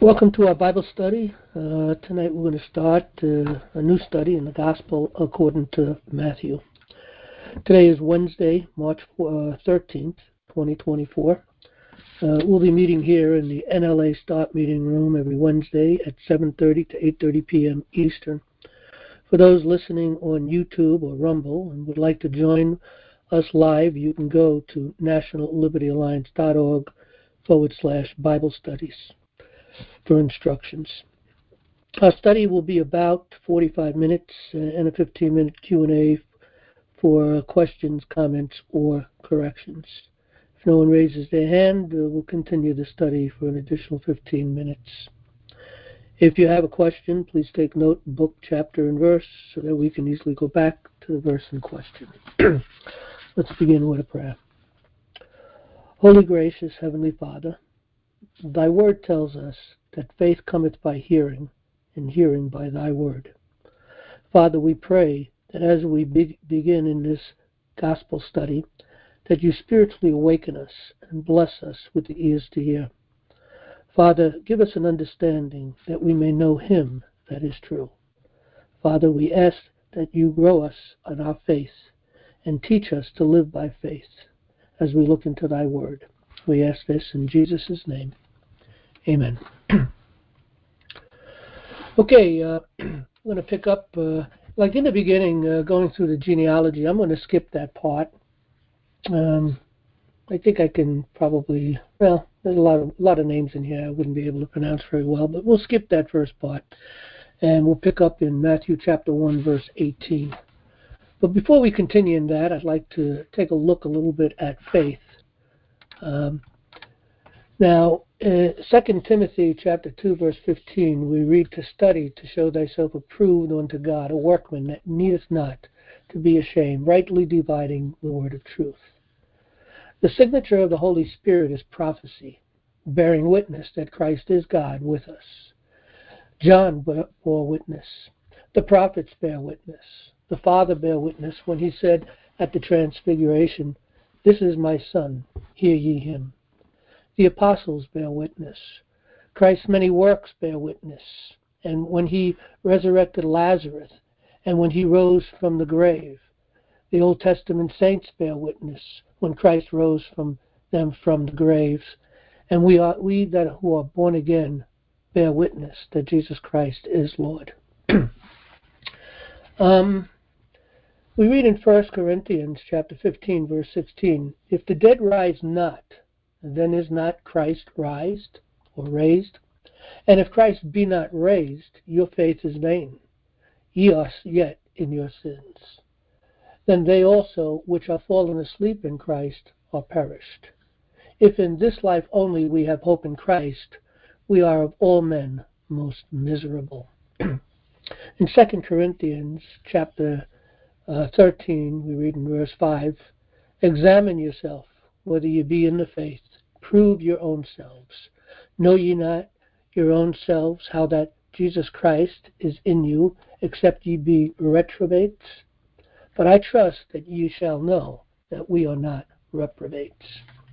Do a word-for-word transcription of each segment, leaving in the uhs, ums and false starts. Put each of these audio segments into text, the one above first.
Welcome to our Bible study. Uh, tonight we're going to start uh, a new study in the Gospel according to Matthew. Today is Wednesday, March thirteenth, twenty twenty-four. Uh, we'll be meeting here in the N L A Start Meeting Room every Wednesday at seven thirty to eight thirty p.m. Eastern. For those listening on YouTube or Rumble and would like to join us live, you can go to nationallibertyalliance.org forward slash Bible studies. For instructions. Our study will be about forty-five minutes uh, and a fifteen minute Q and A for questions, comments, or corrections. If no one raises their hand, uh, we'll continue the study for an additional fifteen minutes. If you have a question, please take note, book, chapter, and verse so that we can easily go back to the verse in question. Let's begin with a prayer. Holy, gracious Heavenly Father, Thy word tells us that faith cometh by hearing, and hearing by Thy word. Father, we pray that as we be- begin in this gospel study, that you spiritually awaken us and bless us with the ears to hear. Father, give us an understanding that we may know Him that is true. Father, we ask that you grow us in our faith and teach us to live by faith as we look into Thy word. We ask this in Jesus' name. Amen. Okay, uh, I'm going to pick up, uh, like in the beginning, uh, going through the genealogy. I'm going to skip that part. Um, I think I can probably, well, there's a lot of a lot of names in here I wouldn't be able to pronounce very well, but we'll skip that first part, and we'll pick up in Matthew chapter one, verse eighteen. But before we continue in that, I'd like to take a look a little bit at faith. Um, Now, uh, Second Timothy chapter two, verse fifteen, we read, to study, to show thyself approved unto God, a workman that needeth not to be ashamed, rightly dividing the word of truth. The signature of the Holy Spirit is prophecy, bearing witness that Christ is God with us. John bore witness. The prophets bear witness. The Father bear witness when he said at the Transfiguration, this is my Son, hear ye him. The apostles bear witness. Christ's many works bear witness. And when he resurrected Lazarus, and when he rose from the grave, the Old Testament saints bear witness when Christ rose from them from the graves. And we are we that who are born again bear witness that Jesus Christ is Lord. um, we read in First Corinthians chapter fifteen, verse sixteen, if the dead rise not, then is not Christ raised or raised? And if Christ be not raised, your faith is vain. Ye are yet in your sins. Then they also which are fallen asleep in Christ are perished. If in this life only we have hope in Christ, we are of all men most miserable. In Second Corinthians chapter uh, thirteen, we read in verse five, examine yourself whether ye be in the faith. Prove your own selves. Know ye not your own selves how that Jesus Christ is in you, except ye be reprobates? But I trust that ye shall know that we are not reprobates.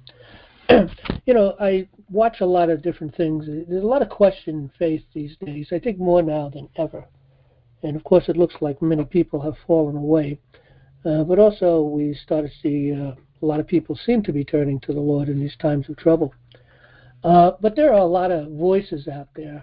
You know, I watch a lot of different things. There's a lot of question in faith these days, I think more now than ever. And of course it looks like many people have fallen away. Uh, but also we start to see uh, a lot of people seem to be turning to the Lord in these times of trouble. Uh, but there are a lot of voices out there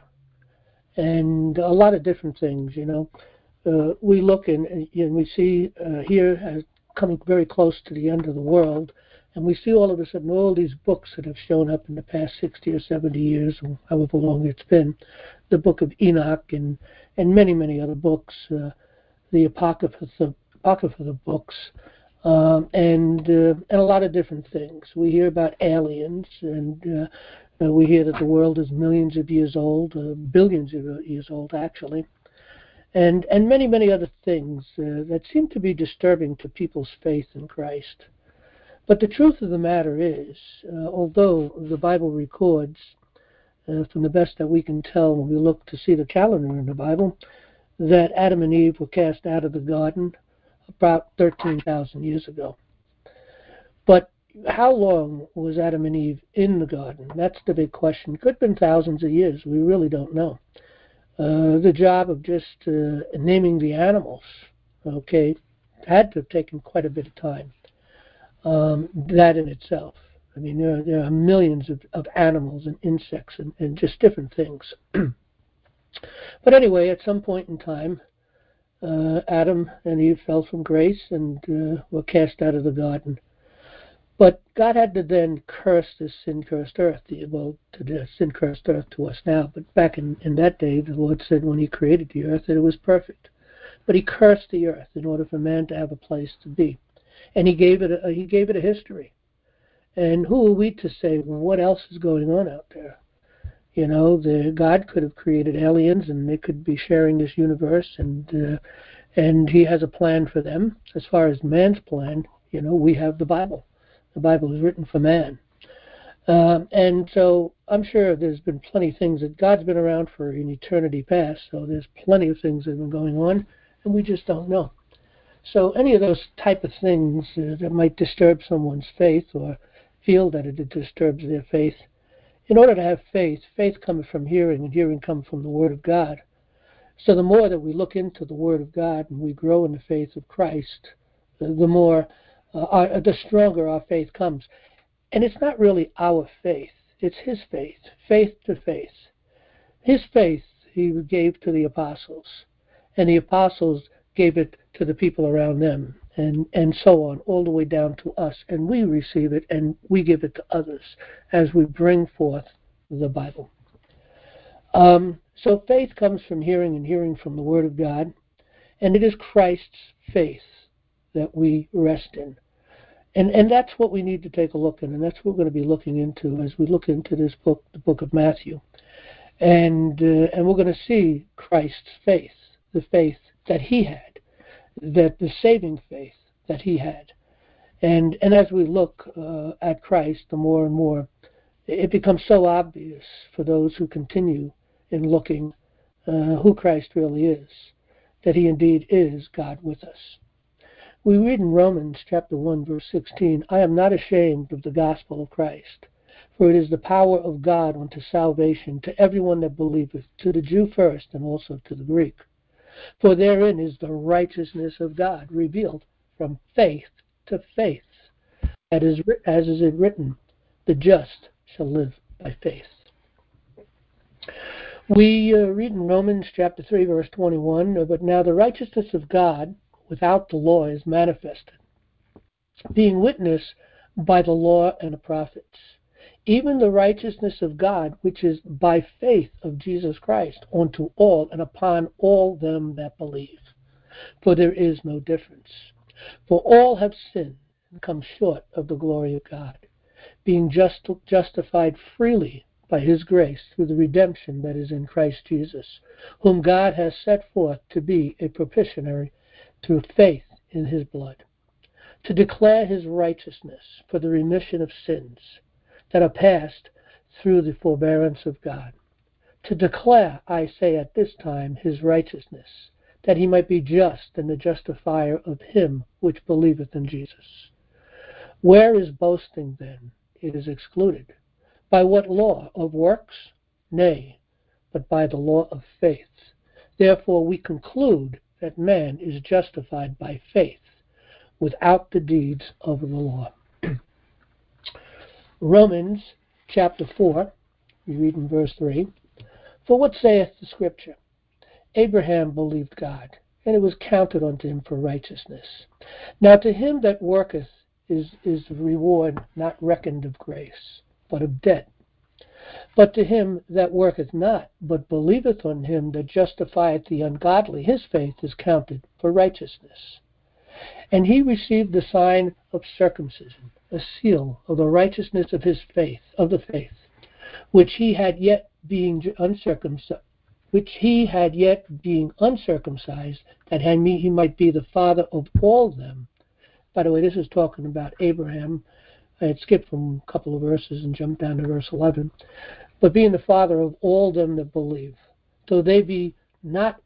and a lot of different things, you know. Uh, we look and, and we see uh, here as coming very close to the end of the world, and we see all of a sudden all these books that have shown up in the past sixty or seventy years, or however long it's been, the book of Enoch and, and many, many other books, uh, the Apocrypha, the Apocrypha of the books, um, and uh, and a lot of different things. We hear about aliens, and uh, uh, we hear that the world is millions of years old, uh, billions of years old, actually, and and many, many other things uh, that seem to be disturbing to people's faith in Christ. But the truth of the matter is, uh, although the Bible records, uh, from the best that we can tell when we look to see the calendar in the Bible, that Adam and Eve were cast out of the garden about thirteen thousand years ago. But how long was Adam and Eve in the garden? That's the big question. Could have been thousands of years. We really don't know. Uh, the job of just uh, naming the animals, okay, had to have taken quite a bit of time. Um, that in itself. I mean, there are, there are millions of, of animals and insects and, and just different things. But anyway, at some point in time, uh, Adam and Eve fell from grace and uh, were cast out of the garden. But God had to then curse this sin-cursed earth. Well, to the sin-cursed earth to us now, but back in, in that day, the Lord said when He created the earth that it was perfect. But He cursed the earth in order for man to have a place to be, and He gave it a, He gave it a history. And who are we to say, well, what else is going on out there? You know, the God could have created aliens, and they could be sharing this universe, and uh, and He has a plan for them. As far as man's plan, you know, we have the Bible. The Bible is written for man. Um, and so I'm sure there's been plenty of things that God's been around for in eternity past, so there's plenty of things that have been going on, and we just don't know. So any of those type of things uh, that might disturb someone's faith or feel that it disturbs their faith, in order to have faith, faith comes from hearing, and hearing comes from the Word of God. So the more that we look into the Word of God and we grow in the faith of Christ, uh, the more, uh, our, the stronger our faith comes. And it's not really our faith, it's His faith, faith to faith. His faith He gave to the apostles, and the apostles gave it to the people around them, and, and so on, all the way down to us. And we receive it, and we give it to others as we bring forth the Bible. Um, so faith comes from hearing, and hearing from the Word of God, and it is Christ's faith that we rest in. And and that's what we need to take a look at, and that's what we're going to be looking into as we look into this book, the book of Matthew. And uh, and we're going to see Christ's faith, the faith that He had, that the saving faith that He had. And and as we look uh, at Christ, the more and more, it becomes so obvious for those who continue in looking uh, who Christ really is, that He indeed is God with us. We read in Romans chapter one, verse sixteen, I am not ashamed of the gospel of Christ, for it is the power of God unto salvation to everyone that believeth, to the Jew first, and also to the Greek. For therein is the righteousness of God revealed from faith to faith. That is, as is it written, the just shall live by faith. We uh, read in Romans chapter three, verse twenty-one, but now the righteousness of God without the law is manifested, being witnessed by the law and the prophets, even the righteousness of God, which is by faith of Jesus Christ, unto all and upon all them that believe. For there is no difference. For all have sinned and come short of the glory of God, being just, justified freely by His grace through the redemption that is in Christ Jesus, whom God has set forth to be a propitiatory through faith in His blood, to declare His righteousness for the remission of sins that are past through the forbearance of God, to declare, I say at this time, His righteousness, that He might be just and the justifier of him which believeth in Jesus. Where is boasting then? It is excluded. By what law? Of works? Nay, but by the law of faith. Therefore we conclude that man is justified by faith, without the deeds of the law. Romans chapter four, we read in verse three, for what saith the Scripture? Abraham believed God, and it was counted unto him for righteousness. Now to him that worketh is, is the reward not reckoned of grace, but of debt. But to him that worketh not, but believeth on Him that justifieth the ungodly, his faith is counted for righteousness. And he received the sign of circumcision, a seal of the righteousness of his faith, of the faith, which he had yet being uncircumcised, which he had yet being uncircumcised, that he might be the father of all them. By the way, this is talking about Abraham. I had skipped from a couple of verses and jumped down to verse eleven. But being the father of all them that believe, though they be not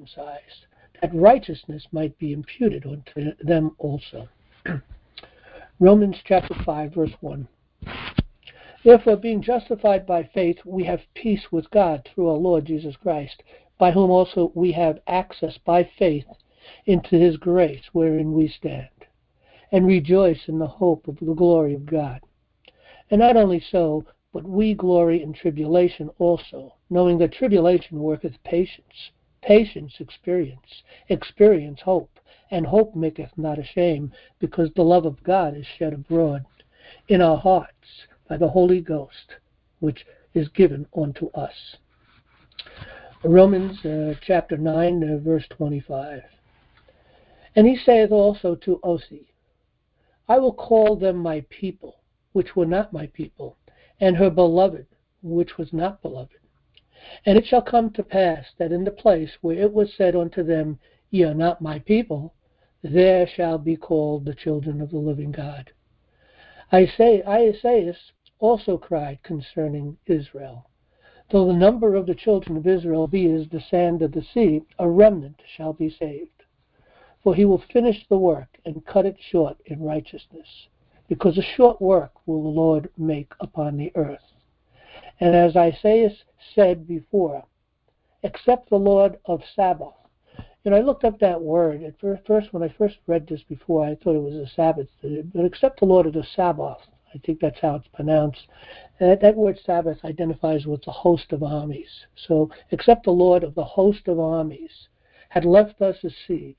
circumcised, that righteousness might be imputed unto them also. Romans chapter five, verse one. Therefore, being justified by faith, we have peace with God through our Lord Jesus Christ, by whom also we have access by faith into his grace wherein we stand, and rejoice in the hope of the glory of God. And not only so, but we glory in tribulation also, knowing that tribulation worketh patience, patience experience, experience hope, and hope maketh not ashamed, because the love of God is shed abroad in our hearts by the Holy Ghost, which is given unto us. Romans uh, chapter nine, uh, verse twenty-five. And he saith also to Osee, I will call them my people, which were not my people, and her beloved, which was not beloved. And it shall come to pass that in the place where it was said unto them, Ye are not my people, there shall be called the children of the living God. Isaiah also cried concerning Israel, Though the number of the children of Israel be as the sand of the sea, a remnant shall be saved. For he will finish the work and cut it short in righteousness, because a short work will the Lord make upon the earth. And as Isaiah said before, except the Lord of Sabaoth. And I looked up that word. At first, when I first read this before, I thought it was a Sabbath. But except the Lord of the Sabaoth, I think that's how it's pronounced. And that word Sabbath identifies with the host of armies. So, except the Lord of the host of armies had left us a seed,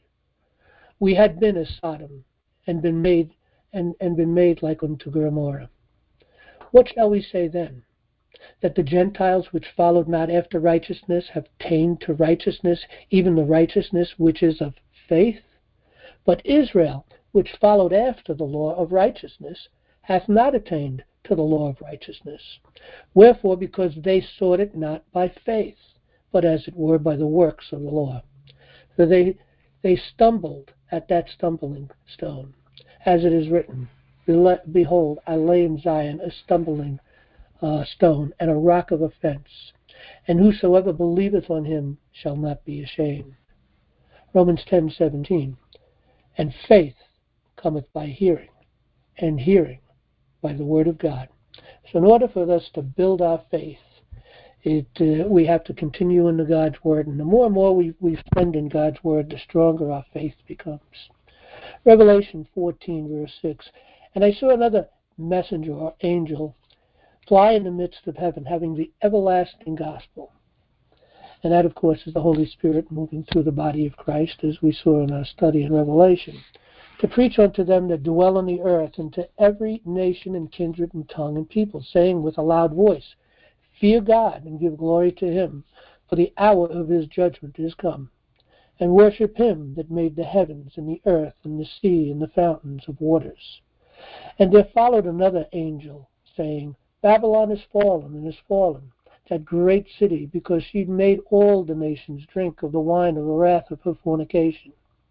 we had been as Sodom, and been made and, and been made like unto Gomorrah. What shall we say then? That the Gentiles which followed not after righteousness have attained to righteousness, even the righteousness which is of faith? But Israel, which followed after the law of righteousness, hath not attained to the law of righteousness. Wherefore, because they sought it not by faith, but as it were by the works of the law. For they they stumbled at that stumbling stone, as it is written, Behold, I lay in Zion a stumbling uh, stone, and a rock of offense, and whosoever believeth on him shall not be ashamed. Romans ten seventeen. And faith cometh by hearing, and hearing by the word of God. So in order for us to build our faith, it uh, we have to continue in the God's word, and the more and more we, we spend in God's word, the stronger our faith becomes. Revelation fourteen, verse six. And I saw another messenger or angel fly in the midst of heaven, having the everlasting gospel. And that, of course, is the Holy Spirit moving through the body of Christ, as we saw in our study in Revelation, to preach unto them that dwell on the earth, and to every nation and kindred and tongue and people, saying with a loud voice, Fear God, and give glory to him, for the hour of his judgment is come. And worship him that made the heavens and the earth and the sea and the fountains of waters. And there followed another angel, saying, Babylon is fallen, and is fallen, that great city, because she made all the nations drink of the wine of the wrath of her fornication.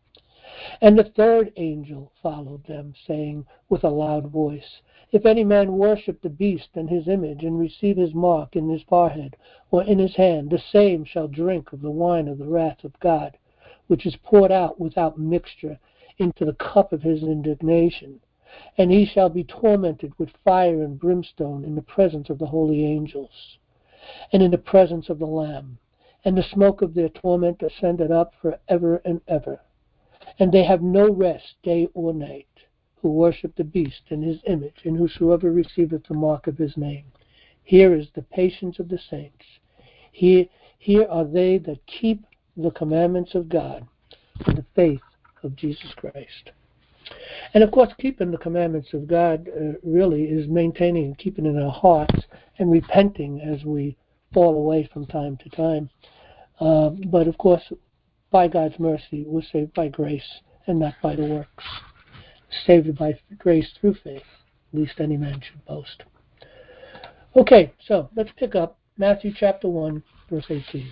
And the third angel followed them, saying with a loud voice, If any man worship the beast and his image, and receive his mark in his forehead or in his hand, the same shall drink of the wine of the wrath of God, which is poured out without mixture into the cup of his indignation. And he shall be tormented with fire and brimstone in the presence of the holy angels, and in the presence of the Lamb. And the smoke of their torment ascended up for ever and ever. And they have no rest day or night, who worship the beast and his image, and whosoever receiveth the mark of his name. Here is the patience of the saints. Here, here are they that keep the commandments of God and the faith of Jesus Christ. And of course, keeping the commandments of God uh, really is maintaining and keeping in our hearts and repenting as we fall away from time to time. Uh, but of course, by God's mercy, we're saved by grace and not by the works. Saved by grace through faith, lest any man should boast. Okay, so let's pick up Matthew chapter one, verse eighteen.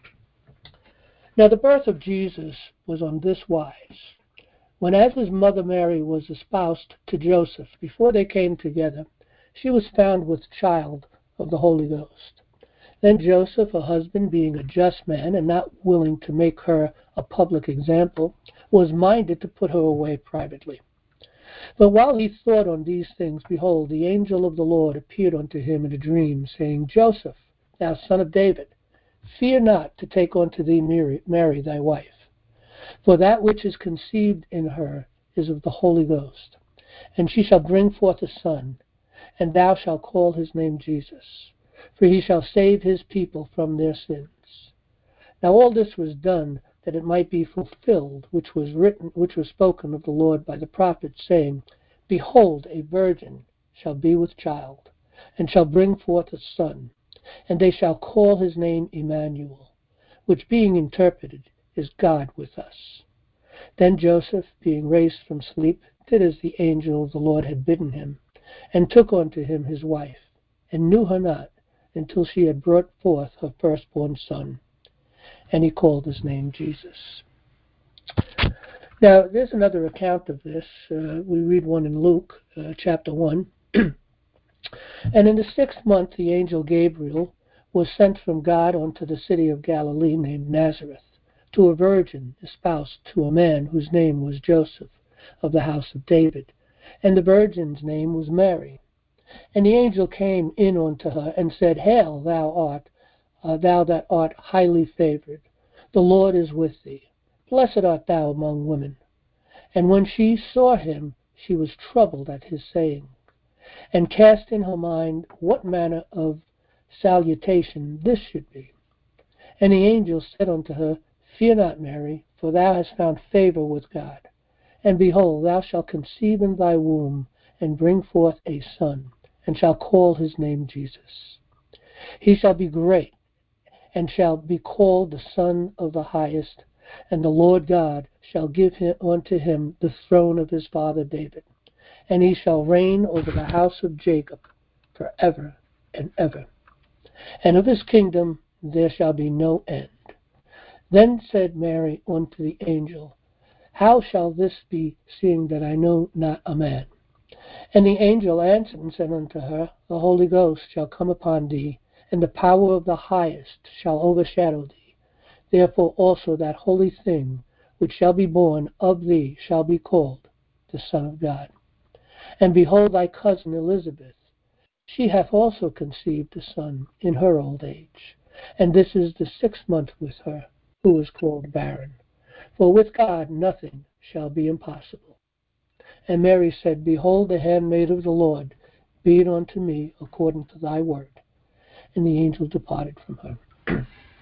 Now the birth of Jesus was on this wise. When as his mother Mary was espoused to Joseph, before they came together, she was found with child of the Holy Ghost. Then Joseph, her husband, being a just man, and not willing to make her a public example, was minded to put her away privately. But while he thought on these things, behold, the angel of the Lord appeared unto him in a dream, saying, Joseph, thou son of David, fear not to take unto thee Mary, Mary thy wife, for that which is conceived in her is of the Holy Ghost. And she shall bring forth a son, and thou shalt call his name Jesus, for he shall save his people from their sins. Now all this was done that it might be fulfilled, which was written, which was spoken of the Lord by the prophet, saying, Behold, a virgin shall be with child, and shall bring forth a son, and they shall call his name Emmanuel, which being interpreted is God with us. Then Joseph, being raised from sleep, did as the angel of the Lord had bidden him, and took unto him his wife, and knew her not until she had brought forth her firstborn son. And he called his name Jesus. Now, there's another account of this. Uh, we read one in Luke, uh, chapter one. And in the sixth month, the angel Gabriel was sent from God unto the city of Galilee named Nazareth, to a virgin espoused to a man whose name was Joseph, of the house of David. And the virgin's name was Mary. And the angel came in unto her, and said, Hail, thou art, uh, thou that art highly favored. The Lord is with thee. Blessed art thou among women. And when she saw him, she was troubled at his saying, and cast in her mind what manner of salutation this should be. And the angel said unto her, Fear not, Mary, for thou hast found favor with God. And behold, thou shalt conceive in thy womb, and bring forth a son, and shall call his name Jesus. He shall be great, and shall be called the Son of the Highest, and the Lord God shall give him unto him the throne of his father David, and he shall reign over the house of Jacob for ever and ever. And of his kingdom there shall be no end. Then said Mary unto the angel, How shall this be, seeing that I know not a man? And the angel answered and said unto her, The Holy Ghost shall come upon thee, and the power of the Highest shall overshadow thee. Therefore also that holy thing which shall be born of thee shall be called the Son of God. And behold, thy cousin Elizabeth, she hath also conceived a son in her old age. And this is the sixth month with her, who is called barren. For with God nothing shall be impossible. And Mary said, Behold, the handmaid of the Lord, be it unto me according to thy word. And the angel departed from her.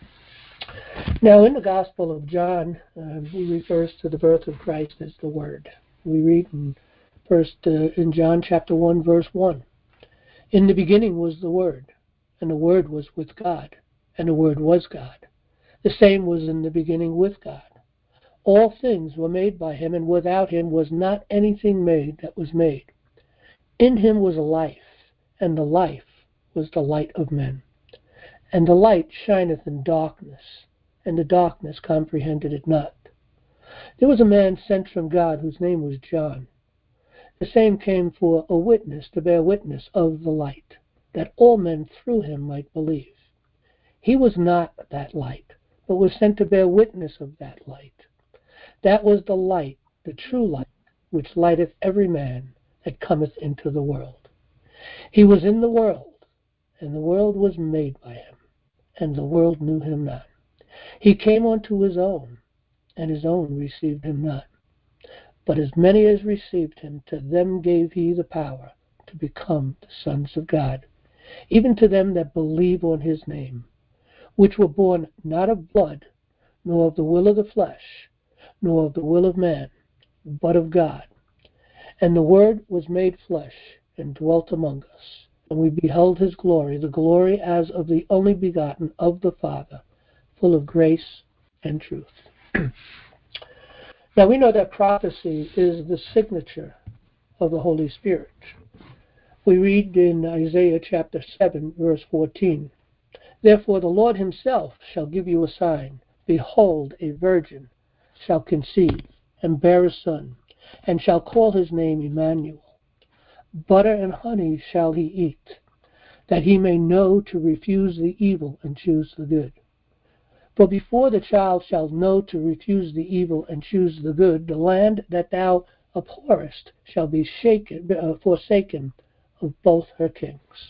Now, in the Gospel of John, uh, he refers to the birth of Christ as the Word. We read in first uh, in John chapter one, verse one. In the beginning was the Word, and the Word was with God, and the Word was God. The same was in the beginning with God. All things were made by him, and without him was not anything made that was made. In him was life, and the life was the light of men. And the light shineth in darkness, and the darkness comprehended it not. There was a man sent from God whose name was John. The same came for a witness, to bear witness of the light, that all men through him might believe. He was not that light, but was sent to bear witness of that light. That was the light, the true light, which lighteth every man that cometh into the world. He was in the world, and the world was made by him, and the world knew him not. He came unto his own, and his own received him not. But as many as received him, to them gave he the power to become the sons of God, even to them that believe on his name, which were born not of blood, nor of the will of the flesh, nor of the will of man, but of God. And the Word was made flesh, and dwelt among us. And we beheld his glory, the glory as of the only begotten of the Father, full of grace and truth. Now we know that prophecy is the signature of the Holy Spirit. We read in Isaiah chapter seven, verse fourteen, Therefore the Lord himself shall give you a sign. Behold, a virgin shall conceive, and bear a son, and shall call his name Emmanuel. Butter and honey shall he eat, that he may know to refuse the evil and choose the good. For before the child shall know to refuse the evil and choose the good, the land that thou abhorrest shall be shaken, uh, forsaken of both her kings.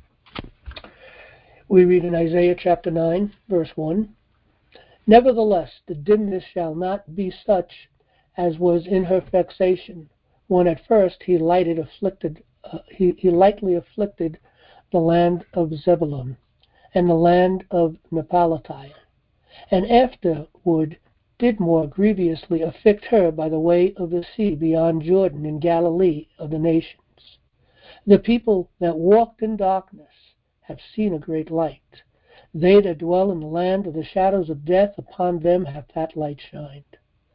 We read in Isaiah chapter nine, verse one, Nevertheless, the dimness shall not be such as was in her vexation, when at first he lighted afflicted, uh, he, he lightly afflicted the land of Zebulun and the land of Naphtali, and afterward did more grievously afflict her by the way of the sea beyond Jordan in Galilee of the nations. The people that walked in darkness have seen a great light. They that dwell in the land of the shadows of death, upon them hath that light shined.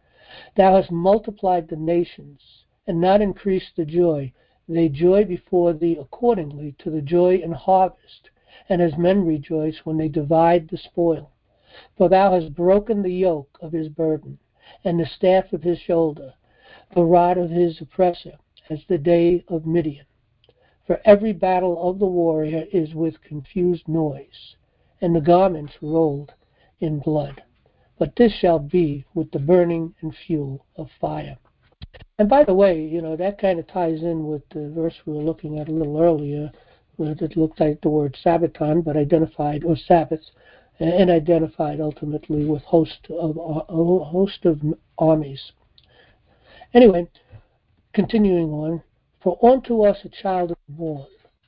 Thou hast multiplied the nations, and not increased the joy. They joy before thee accordingly to the joy in harvest, and as men rejoice when they divide the spoil. For thou hast broken the yoke of his burden, and the staff of his shoulder, the rod of his oppressor, as the day of Midian. For every battle of the warrior is with confused noise, and the garments rolled in blood. But this shall be with the burning and fuel of fire. And by the way, you know, that kind of ties in with the verse we were looking at a little earlier, where it looked like the word Sabbaton, but identified, or Sabbath, and identified ultimately with host of a host of armies. Anyway, continuing on, for unto us a child is born,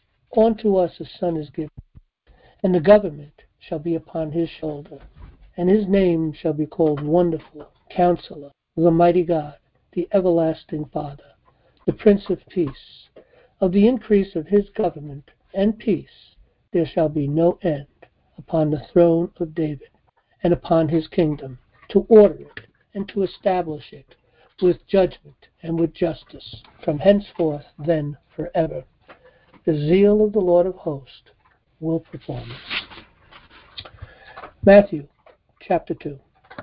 unto us a son is given, and the government shall be upon his shoulder, and his name shall be called Wonderful, Counselor, the Mighty God, the Everlasting Father, the Prince of Peace. Of the increase of his government and peace there shall be no end upon the throne of David and upon his kingdom, to order it and to establish it with judgment and with justice, from henceforth then forever. The zeal of the Lord of hosts will perform it. Matthew chapter two.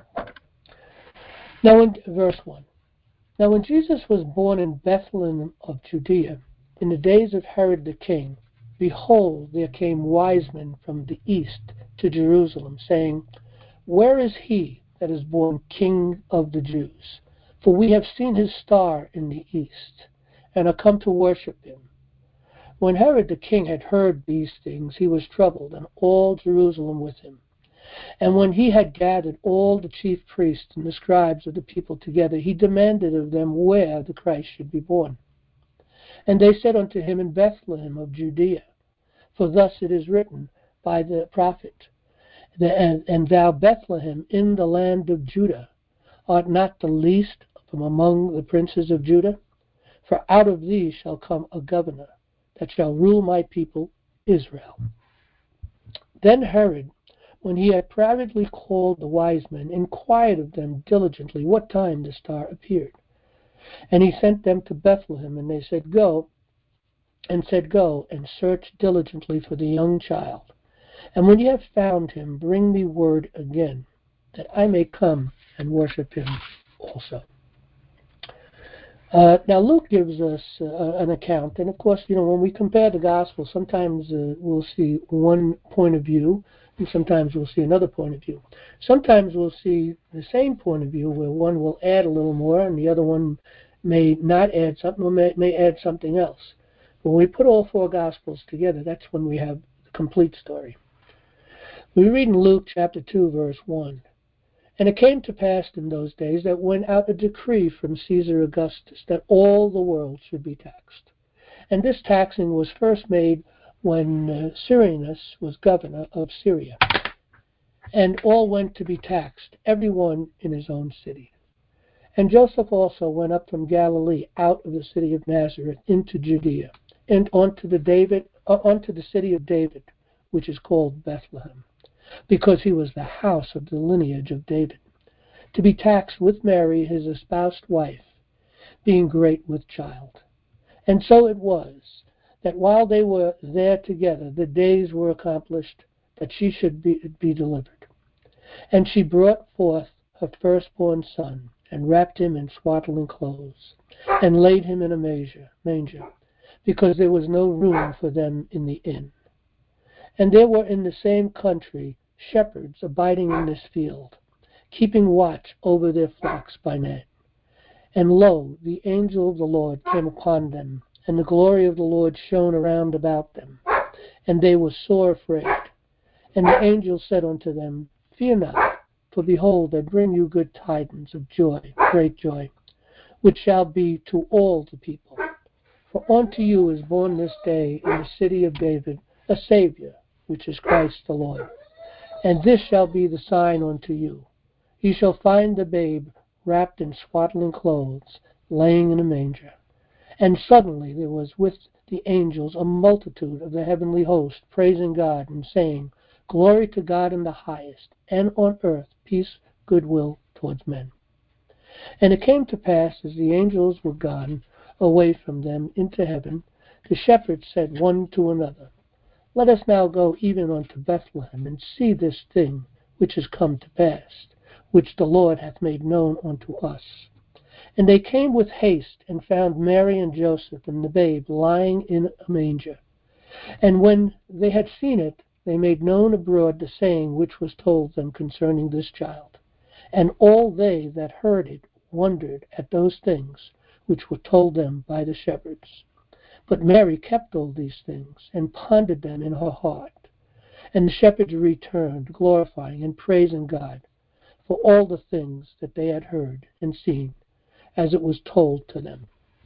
Now in verse one. Now when Jesus was born in Bethlehem of Judea, in the days of Herod the king, behold, there came wise men from the east to Jerusalem, saying, Where is he that is born King of the Jews? For we have seen his star in the east, and are come to worship him. When Herod the king had heard these things, he was troubled, and all Jerusalem with him. And when he had gathered all the chief priests and the scribes of the people together, he demanded of them where the Christ should be born. And they said unto him, In Bethlehem of Judea. For thus it is written by the prophet, And, and thou, Bethlehem, in the land of Judah, art not the least from among the princes of Judah? For out of thee shall come a governor, that shall rule my people Israel. Then Herod, when he had privately called the wise men, inquired of them diligently what time the star appeared. And he sent them to Bethlehem, and they said, Go, and said, Go, and search diligently for the young child. And when ye have found him, bring me word again, that I may come and worship him also. Uh, now Luke gives us uh, an account, and of course, you know, when we compare the Gospels, sometimes uh, we'll see one point of view, and sometimes we'll see another point of view. Sometimes we'll see the same point of view, where one will add a little more, and the other one may not add something, or may, may add something else. When we put all four Gospels together, that's when we have the complete story. We read in Luke chapter two, verse one. And it came to pass in those days that went out a decree from Caesar Augustus that all the world should be taxed. And this taxing was first made when uh, Cyrenius was governor of Syria. And all went to be taxed, every one in his own city. And Joseph also went up from Galilee out of the city of Nazareth into Judea, and unto the David, uh, unto the city of David, which is called Bethlehem, because he was the house of the lineage of David, to be taxed with Mary his espoused wife, being great with child. And so it was, that while they were there together, the days were accomplished that she should be, be delivered. And she brought forth her firstborn son, and wrapped him in swaddling clothes, and laid him in a manger, manger, because there was no room for them in the inn. And there were in the same country shepherds abiding in this field, keeping watch over their flocks by night. And lo, the angel of the Lord came upon them, and the glory of the Lord shone around about them, and they were sore afraid. And the angel said unto them, Fear not, for behold, I bring you good tidings of joy, great joy, which shall be to all the people. For unto you is born this day in the city of David a Savior, which is Christ the Lord. And this shall be the sign unto you. Ye shall find the babe wrapped in swaddling clothes, laying in a manger. And suddenly there was with the angels a multitude of the heavenly host, praising God, and saying, Glory to God in the highest, and on earth peace, goodwill towards men. And it came to pass, as the angels were gone away from them into heaven, the shepherds said one to another, Let us now go even unto Bethlehem, and see this thing which is come to pass, which the Lord hath made known unto us. And they came with haste, and found Mary and Joseph and the babe lying in a manger. And when they had seen it, they made known abroad the saying which was told them concerning this child. And all they that heard it wondered at those things which were told them by the shepherds. But Mary kept all these things, and pondered them in her heart. And the shepherds returned, glorifying and praising God for all the things that they had heard and seen, as it was told to them.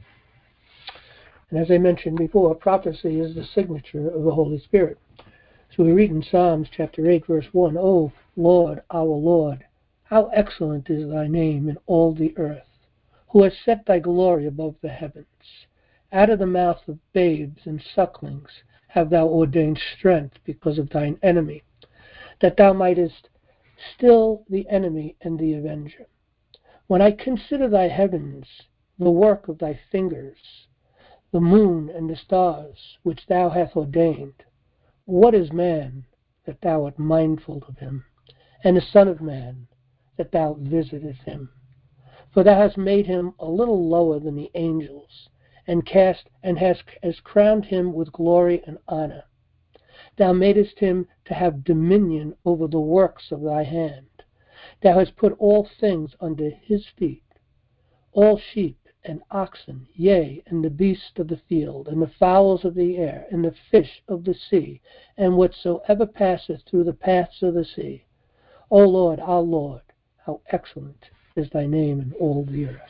And as I mentioned before, prophecy is the signature of the Holy Spirit. So we read in Psalms chapter eight, verse one, O Lord, our Lord, how excellent is thy name in all the earth, who has set thy glory above the heavens. Out of the mouth of babes and sucklings have thou ordained strength because of thine enemy, that thou mightest still the enemy and the avenger. When I consider thy heavens, the work of thy fingers, the moon and the stars which thou hast ordained, what is man that thou art mindful of him, and the Son of Man that thou visitest him? For thou hast made him a little lower than the angels, and cast and hast, hast crowned him with glory and honor. Thou madest him to have dominion over the works of thy hand. Thou hast put all things under his feet, all sheep and oxen, yea, and the beasts of the field, and the fowls of the air, and the fish of the sea, and whatsoever passeth through the paths of the sea. O Lord, our Lord, how excellent is thy name in all the earth.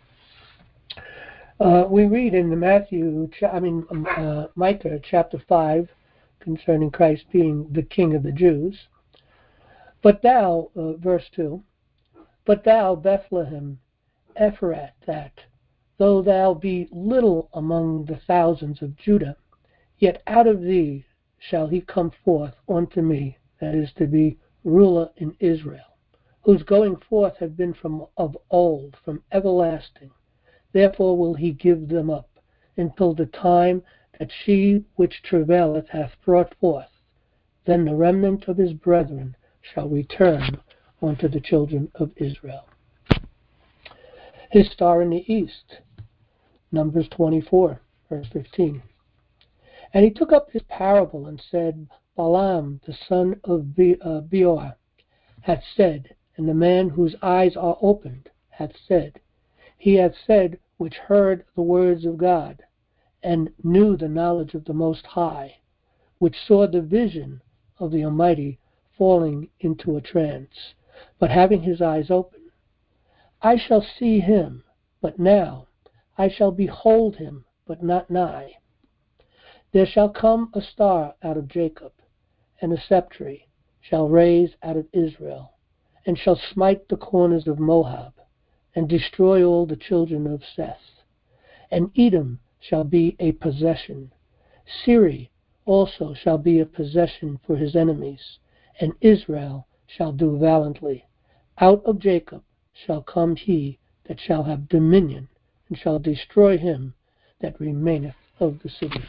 Uh, we read in the Matthew, I mean uh, Micah chapter five, concerning Christ being the King of the Jews. But thou, uh, verse two, but thou, Bethlehem, Ephrath, that, though thou be little among the thousands of Judah, yet out of thee shall he come forth unto me, that is to be ruler in Israel, whose going forth have been from of old, from everlasting. Therefore will he give them up, until the time that she which travaileth hath brought forth. Then the remnant of his brethren shall return unto the children of Israel. His star in the east, Numbers twenty-four, verse fifteen. And he took up his parable and said, Balaam, the son of Be- uh, Beor, hath said, and the man whose eyes are opened hath said, he hath said, which heard the words of God, and knew the knowledge of the Most High, which saw the vision of the Almighty falling into a trance, but having his eyes open. I shall see him, but now. I shall behold him, but not nigh. There shall come a star out of Jacob, and a sceptre shall raise out of Israel, and shall smite the corners of Moab, and destroy all the children of Seth. And Edom shall be a possession. Syria also shall be a possession for his enemies, and Israel shall do valiantly. Out of Jacob shall come he that shall have dominion, and shall destroy him that remaineth of the city.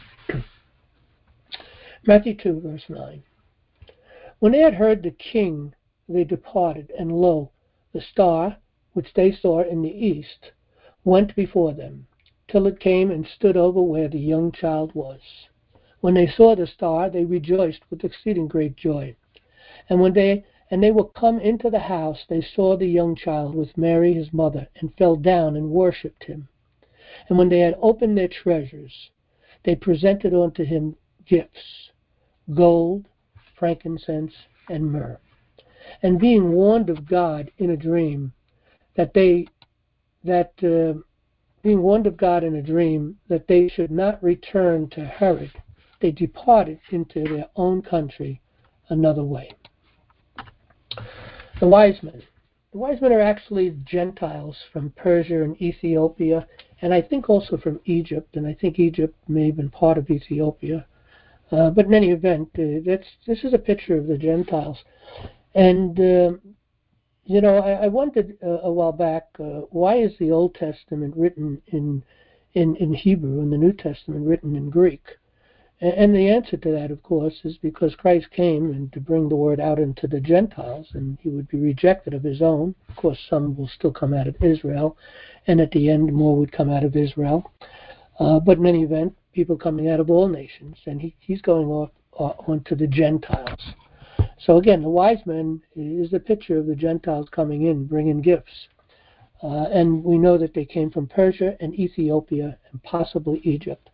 Matthew two, verse nine. When they had heard the king, they departed, and lo, the star, which they saw in the east, went before them, till it came and stood over where the young child was. When they saw the star, they rejoiced with exceeding great joy. And when they And they were come into the house, they saw the young child with Mary his mother, and fell down and worshipped him. And when they had opened their treasures, they presented unto him gifts, gold, frankincense, and myrrh. And being warned of God in a dream, that they, that uh, being warned of God in a dream, that they should not return to Herod, they departed into their own country another way. The wise men. The wise men are actually Gentiles from Persia and Ethiopia, and I think also from Egypt, and I think Egypt may have been part of Ethiopia. Uh, but in any event, uh, that's, this is a picture of the Gentiles. And, uh, you know, I, I wondered uh, a while back, uh, why is the Old Testament written in, in, in Hebrew and the New Testament written in Greek? And the answer to that, of course, is because Christ came and to bring the word out into the Gentiles, and he would be rejected of his own. Of course, some will still come out of Israel, and at the end, more would come out of Israel. Uh, but in any event, people coming out of all nations, and he, he's going off uh, onto the Gentiles. So again, the wise men is a picture of the Gentiles coming in, bringing gifts. Uh, and we know that they came from Persia and Ethiopia and possibly Egypt.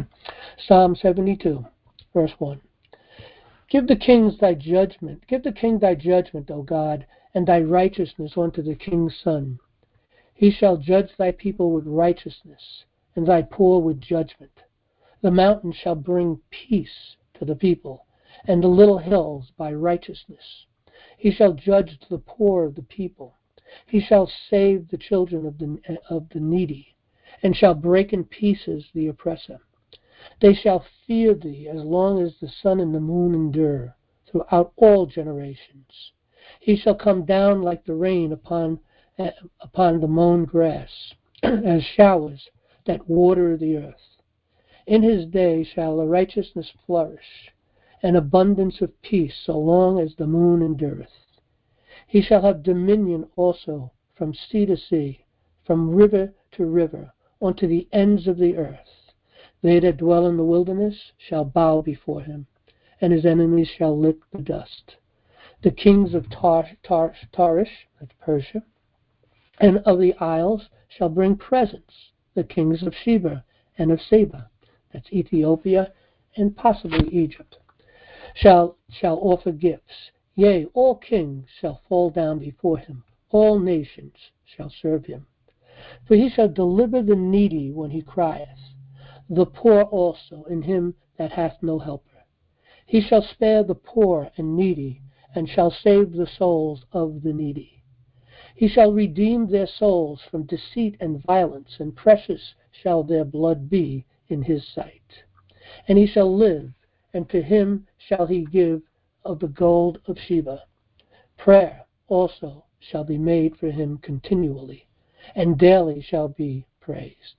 Psalm seventy-two, verse one. Give the kings thy judgment, give the king thy judgment, O God, and thy righteousness unto the king's son. He shall judge thy people with righteousness, and thy poor with judgment. The mountains shall bring peace to the people, and the little hills by righteousness. He shall judge the poor of the people. He shall save the children of the, of the needy, and shall break in pieces the oppressor. They shall fear thee as long as the sun and the moon endure, throughout all generations. He shall come down like the rain upon, uh, upon the mown grass, as showers that water the earth. In his day shall the righteousness flourish, and abundance of peace, so long as the moon endureth. He shall have dominion also from sea to sea, from river to river, unto the ends of the earth. They that dwell in the wilderness shall bow before him, and his enemies shall lick the dust. The kings of Tar- Tar- Tarish, that's Persia, and of the isles shall bring presents. The kings of Sheba and of Seba, that's Ethiopia and possibly Egypt, shall, shall offer gifts. Yea, all kings shall fall down before him. All nations shall serve him. For he shall deliver the needy when he crieth, the poor also, in him that hath no helper. He shall spare the poor and needy, and shall save the souls of the needy. He shall redeem their souls from deceit and violence, and precious shall their blood be in his sight. And he shall live, and to him shall he give of the gold of Sheba. Prayer also shall be made for him continually, and daily shall be praised.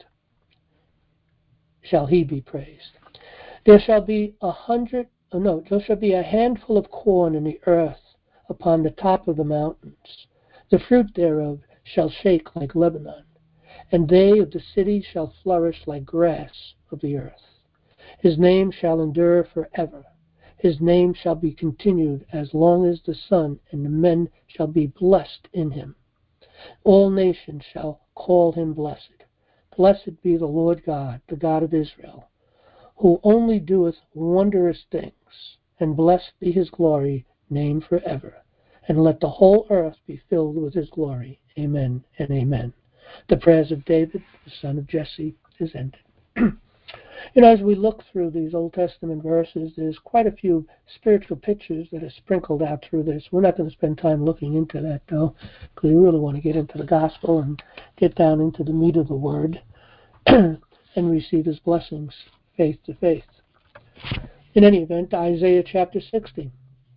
Shall he be praised. There shall be a hundred, oh no, there shall be a handful of corn in the earth upon the top of the mountains. The fruit thereof shall shake like Lebanon, and they of the city shall flourish like grass of the earth. His name shall endure forever. His name shall be continued as long as the sun, and the men shall be blessed in him. All nations shall call him blessed. Blessed be the Lord God, the God of Israel, who only doeth wondrous things, and blessed be his glory name forever. And let the whole earth be filled with his glory. Amen and amen. The prayers of David, the son of Jesse, is ended. You know, as we look through these Old Testament verses, there's quite a few spiritual pictures that are sprinkled out through this. We're not going to spend time looking into that, though, because we really want to get into the gospel and get down into the meat of the word and receive his blessings faith to faith. In any event, Isaiah chapter sixty,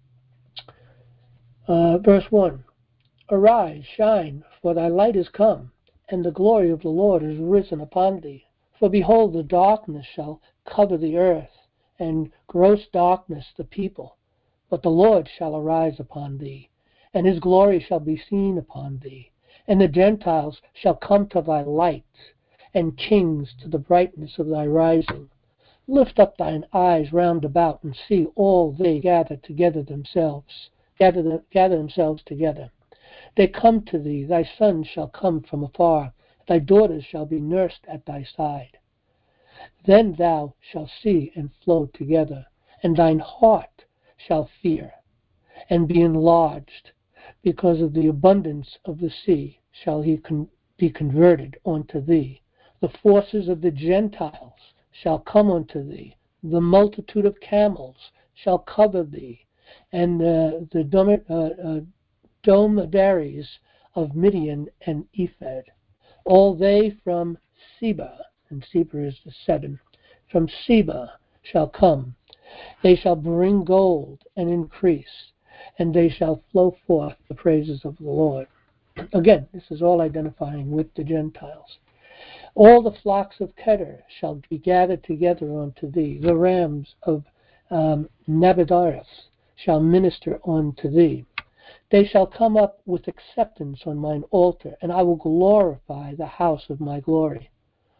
uh, verse one. Arise, shine, for thy light is come, and the glory of the Lord is risen upon thee. For behold, the darkness shall cover the earth, and gross darkness the people. But the Lord shall arise upon thee, and his glory shall be seen upon thee. And the Gentiles shall come to thy light, and kings to the brightness of thy rising. Lift up thine eyes round about, and see all they gather together themselves. gather, them, gather themselves together. They come to thee, thy sons shall come from afar, thy daughters shall be nursed at thy side. Then thou shalt see and flow together, and thine heart shall fear, and be enlarged, because of the abundance of the sea shall he con- be converted unto thee. The forces of the Gentiles shall come unto thee, the multitude of camels shall cover thee, and uh, the dom- uh, uh, dromedaries of Midian and Ephah. All they from Seba, and Seba is the seven, from Seba shall come. They shall bring gold and increase, and they shall flow forth the praises of the Lord. Again, this is all identifying with the Gentiles. All the flocks of Kedar shall be gathered together unto thee. The rams of um, Nabotharath shall minister unto thee. They shall come up with acceptance on mine altar, and I will glorify the house of my glory.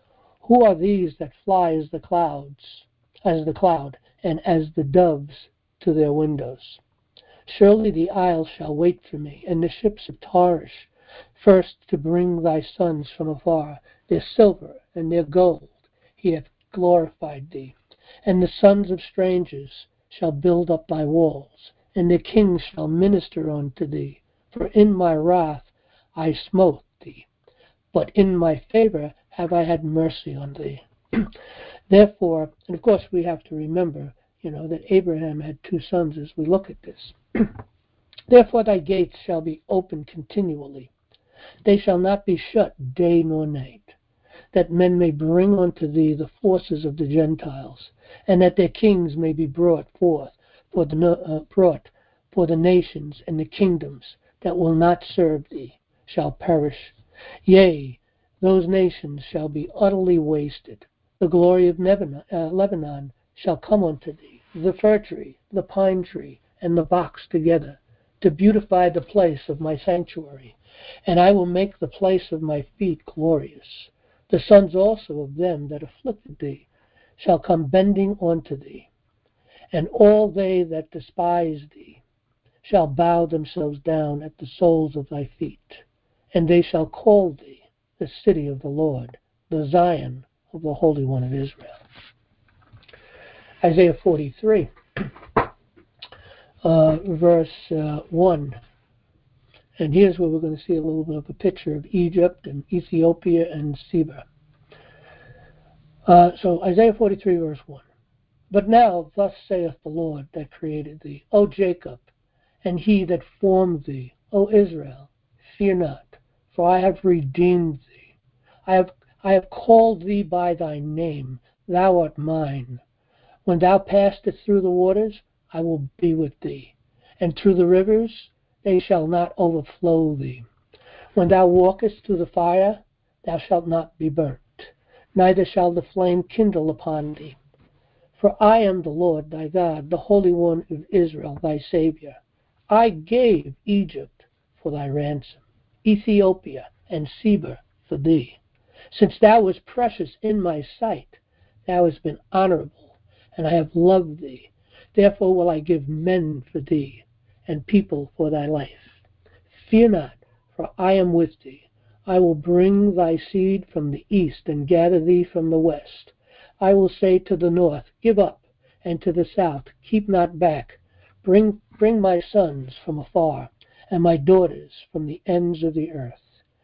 Who are these that fly as the clouds, as the cloud, and as the doves to their windows? Surely the isles shall wait for me, and the ships of Tarshish, first to bring thy sons from afar. Their silver and their gold he hath glorified thee. And the sons of strangers shall build up thy walls, and the kings shall minister unto thee. For in my wrath I smote thee, but in my favor have I had mercy on thee. Therefore, and of course we have to remember, you know, that Abraham had two sons as we look at this. Therefore thy gates shall be open continually. They shall not be shut day nor night, that men may bring unto thee the forces of the Gentiles, and that their kings may be brought forth for the uh, brought for the nations, and the kingdoms that will not serve thee shall perish. Yea, those nations shall be utterly wasted. The glory of Lebanon, uh, Lebanon shall come unto thee, the fir tree, the pine tree, and the box together, to beautify the place of my sanctuary. And I will make the place of my feet glorious. The sons also of them that afflicted thee shall come bending unto thee, and all they that despise thee shall bow themselves down at the soles of thy feet. And they shall call thee the city of the Lord, the Zion of the Holy One of Israel. Isaiah forty-three, uh, verse uh, one. And here's where we're going to see a little bit of a picture of Egypt and Ethiopia and Seba. Uh, so Isaiah forty-three, verse one. But now thus saith the Lord that created thee, O Jacob, and he that formed thee, O Israel, fear not, for I have redeemed thee. I have, I have called thee by thy name, thou art mine. When thou passest through the waters, I will be with thee, and through the rivers, they shall not overflow thee. When thou walkest through the fire, thou shalt not be burnt, neither shall the flame kindle upon thee. For I am the Lord thy God, the Holy One of Israel, thy Savior. I gave Egypt for thy ransom, Ethiopia and Seba for thee. Since thou wast precious in my sight, thou hast been honorable, and I have loved thee. Therefore will I give men for thee, and people for thy life. Fear not, for I am with thee. I will bring thy seed from the east, and gather thee from the west. I will say to the north, give up, and to the south, keep not back. Bring, bring my sons from afar, and my daughters from the ends of the earth.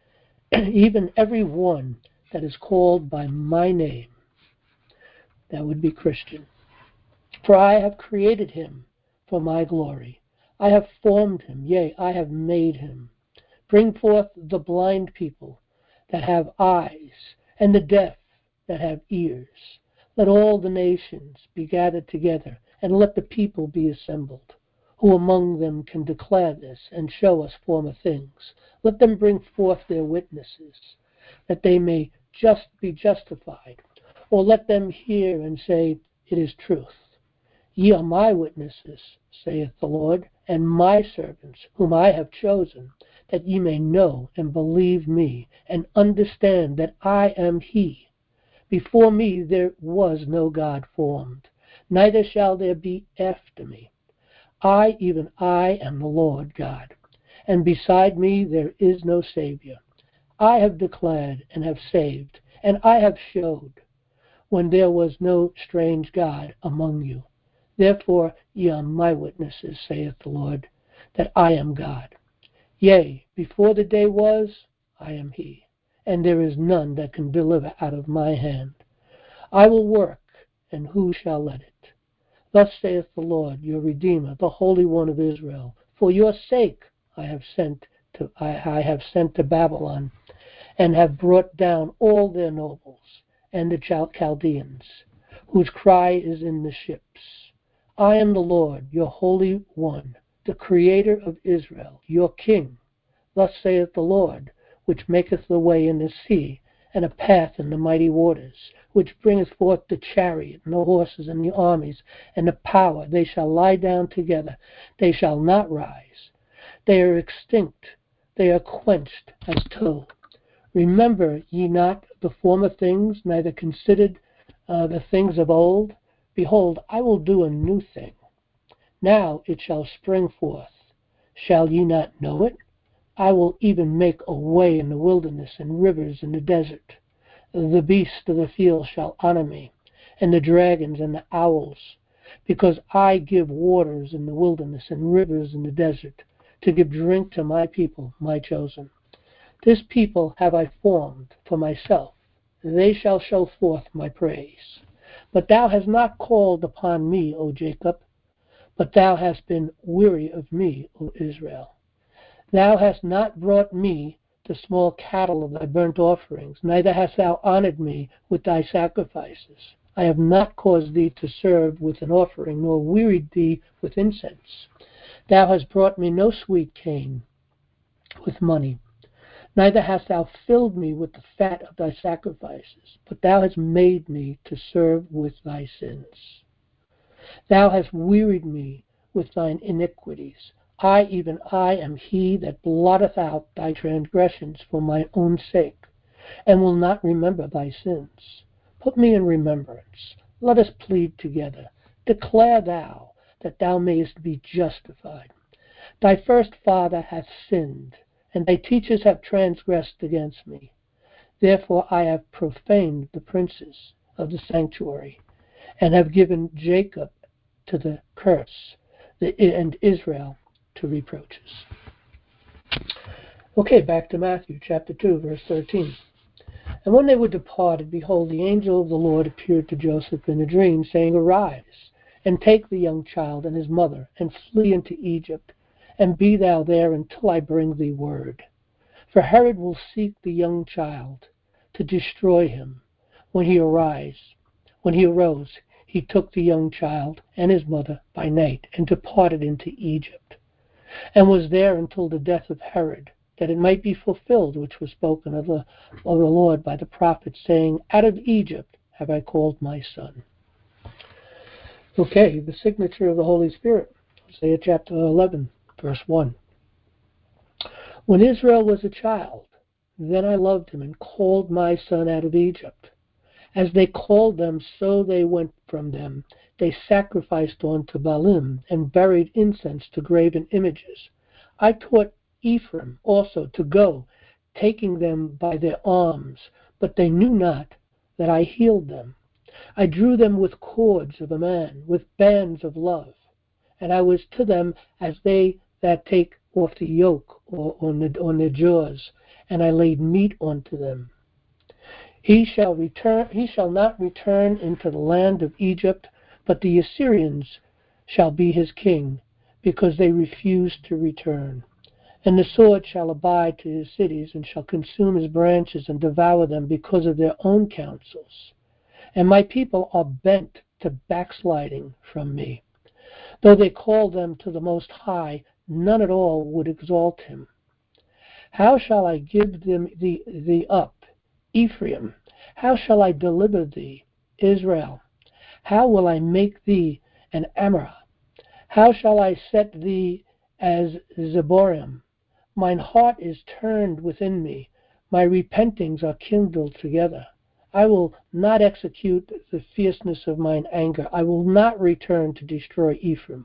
Even every one that is called by my name, that would be Christian. For I have created him for my glory. I have formed him, yea, I have made him. Bring forth the blind people that have eyes, and the deaf that have ears. Let all the nations be gathered together, and let the people be assembled. Who among them can declare this, and show us former things? Let them bring forth their witnesses, that they may just be justified. Or let them hear and say, it is truth. Ye are my witnesses, saith the Lord, and my servants, whom I have chosen, that ye may know and believe me, and understand that I am he. Before me there was no God formed, neither shall there be after me. I, even I, am the Lord God, and beside me there is no Savior. I have declared and have saved, and I have showed, when there was no strange God among you. Therefore ye are my witnesses, saith the Lord, that I am God. Yea, before the day was, I am he, and there is none that can deliver out of my hand. I will work, and who shall let it? Thus saith the Lord, your Redeemer, the Holy One of Israel. For your sake I have sent to I, I have sent to Babylon, and have brought down all their nobles, and the Chaldeans, whose cry is in the ships. I am the Lord, your Holy One, the Creator of Israel, your King. Thus saith the Lord, which maketh the way in the sea, and a path in the mighty waters, which bringeth forth the chariot, and the horses, and the armies, and the power. They shall lie down together, they shall not rise. They are extinct, they are quenched as tow. Remember ye not the former things, neither considered uh, the things of old? Behold, I will do a new thing. Now it shall spring forth. Shall ye not know it? I will even make a way in the wilderness, and rivers in the desert. The beasts of the field shall honor me, and the dragons and the owls, because I give waters in the wilderness and rivers in the desert, to give drink to my people, my chosen. This people have I formed for myself. They shall show forth my praise. But thou hast not called upon me, O Jacob, but thou hast been weary of me, O Israel. Thou hast not brought me the small cattle of thy burnt offerings, neither hast thou honored me with thy sacrifices. I have not caused thee to serve with an offering, nor wearied thee with incense. Thou hast brought me no sweet cane with money, neither hast thou filled me with the fat of thy sacrifices, but thou hast made me to serve with thy sins. Thou hast wearied me with thine iniquities. I, even I, am he that blotteth out thy transgressions for mine own sake, and will not remember thy sins. Put me in remembrance. Let us plead together. Declare thou, that thou mayest be justified. Thy first father hath sinned, and thy teachers have transgressed against me. Therefore I have profaned the princes of the sanctuary, and have given Jacob to the curse, and Israel to reproaches. Okay, back to Matthew chapter two, verse thirteen. And when they were departed, behold, the angel of the Lord appeared to Joseph in a dream, saying, Arise, and take the young child and his mother, and flee into Egypt, and be thou there until I bring thee word. For Herod will seek the young child to destroy him. When he arise, when he arose, he took the young child and his mother by night, and departed into Egypt, and was there until the death of Herod, that it might be fulfilled which was spoken of the, of the Lord by the prophet, saying, Out of Egypt have I called my son. Okay, the signature of the Holy Spirit. Hosea chapter eleven, verse one. When Israel was a child, then I loved him and called my son out of Egypt. As they called them, so they went from them. They sacrificed unto Baalim, and buried incense to graven images. I taught Ephraim also to go, taking them by their arms, but they knew not that I healed them. I drew them with cords of a man, with bands of love. And I was to them as they that take off the yoke or on, the, on their jaws, and I laid meat unto them. He shall return. He shall not return into the land of Egypt, but the Assyrians shall be his king, because they refused to return. And the sword shall abide to his cities, and shall consume his branches, and devour them because of their own counsels. And my people are bent to backsliding from me. Though they call them to the Most High, none at all would exalt him. How shall I give them thee, thee up, Ephraim? How shall I deliver thee, Israel? How will I make thee an Amorah? How shall I set thee as Zeborim? Mine heart is turned within me, my repentings are kindled together. I will not execute the fierceness of mine anger. I will not return to destroy Ephraim,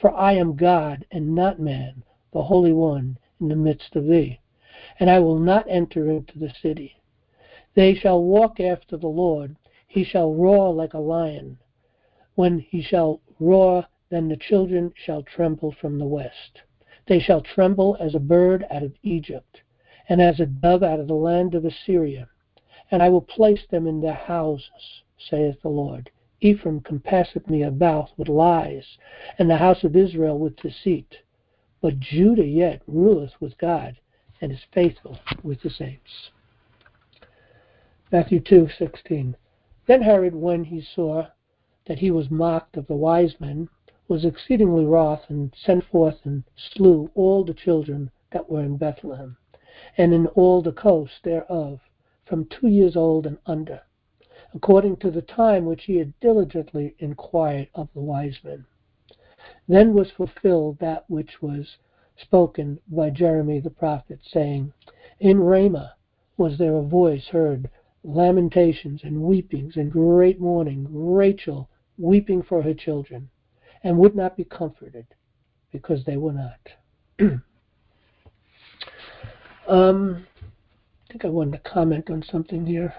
For I am God, and not man, the Holy One in the midst of thee. And I will not enter into the city. They shall walk after the Lord. He shall roar like a lion. When he shall roar, then the children shall tremble from the west. They shall tremble as a bird out of Egypt, and as a dove out of the land of Assyria. And I will place them in their houses, saith the Lord. Ephraim compasseth me about with lies, and the house of Israel with deceit. But Judah yet ruleth with God, and is faithful with the saints. Matthew two sixteen. Then Herod, when he saw that he was mocked of the wise men, was exceedingly wroth, and sent forth and slew all the children that were in Bethlehem, and in all the coast thereof, from two years old and under, according to the time which he had diligently inquired of the wise men. Then was fulfilled that which was spoken by Jeremy the prophet, saying, In Ramah was there a voice heard, lamentations and weepings and great mourning, Rachel weeping for her children, and would not be comforted, because they were not. um, I think I wanted to comment on something here.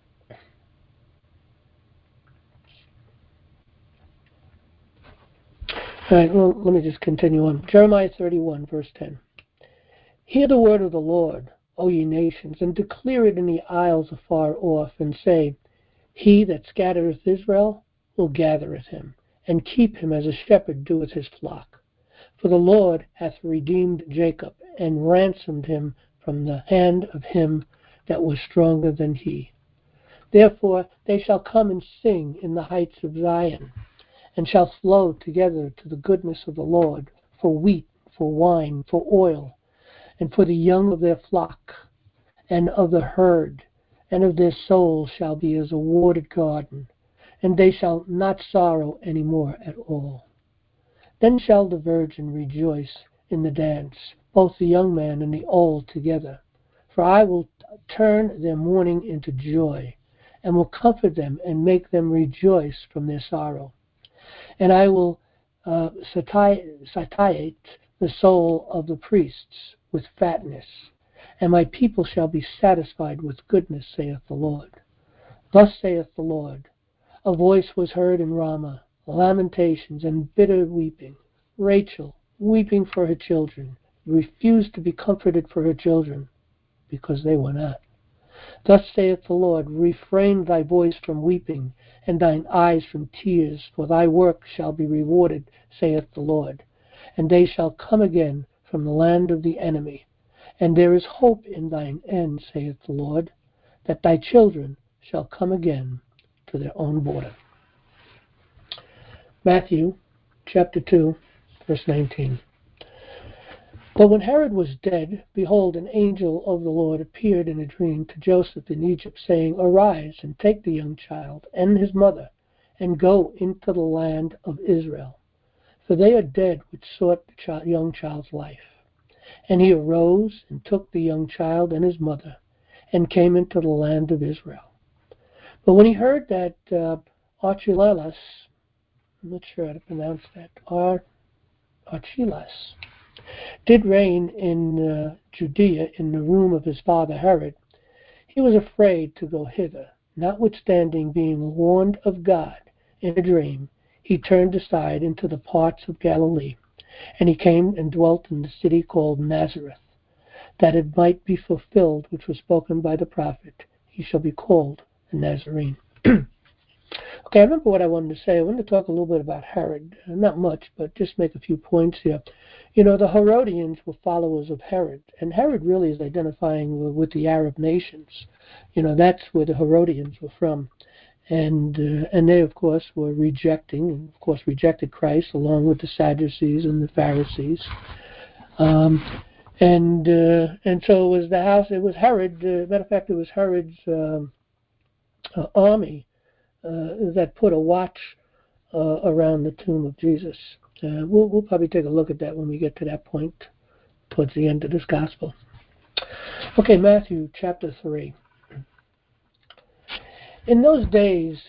All right, well, let me just continue on. Jeremiah thirty-one, verse ten. Hear the word of the Lord, O ye nations, and declare it in the isles afar off, and say, He that scattereth Israel will gathereth him, and keep him as a shepherd doeth his flock. For the Lord hath redeemed Jacob, and ransomed him from the hand of him that was stronger than he. Therefore they shall come and sing in the heights of Zion, and shall flow together to the goodness of the Lord, for wheat, for wine, for oil, and for the young of their flock, and of the herd, and of their souls shall be as a watered garden, and they shall not sorrow any more at all. Then shall the virgin rejoice in the dance, both the young man and the old together. For I will turn their mourning into joy, and will comfort them and make them rejoice from their sorrow. And I will uh, satiate the soul of the priests with fatness, and my people shall be satisfied with goodness, saith the Lord. Thus saith the Lord, a voice was heard in Ramah, lamentations and bitter weeping, Rachel weeping for her children, refused to be comforted for her children, because they were not. Thus saith the Lord, refrain thy voice from weeping, and thine eyes from tears, for thy work shall be rewarded, saith the Lord. And they shall come again from the land of the enemy. And there is hope in thine end, saith the Lord, that thy children shall come again to their own border. Matthew chapter two, verse nineteen. But when Herod was dead, behold, an angel of the Lord appeared in a dream to Joseph in Egypt, saying, Arise, and take the young child and his mother, and go into the land of Israel. For they are dead which sought the child, young child's life. And he arose, and took the young child and his mother, and came into the land of Israel. But when he heard that uh, Archelaus, I'm not sure how to pronounce that, Ar, Archelaus, did reign in uh, Judea in the room of his father Herod, he was afraid to go hither. Notwithstanding, being warned of God in a dream, he turned aside into the parts of Galilee, and he came and dwelt in the city called Nazareth, that it might be fulfilled which was spoken by the prophet, he shall be called a Nazarene. Okay, I remember what I wanted to say. I wanted to talk a little bit about Herod. Uh, not much, but just make a few points here. You know, the Herodians were followers of Herod, and Herod really is identifying with the Arab nations. You know, that's where the Herodians were from. And uh, and they, of course, were rejecting, and of course rejected Christ, along with the Sadducees and the Pharisees. Um, and uh, and so it was the house, it was Herod, uh, matter of fact, it was Herod's um, uh, army Uh, that put a watch uh, around the tomb of Jesus. Uh, we'll, we'll probably take a look at that when we get to that point towards the end of this gospel. Okay, Matthew chapter three. In those days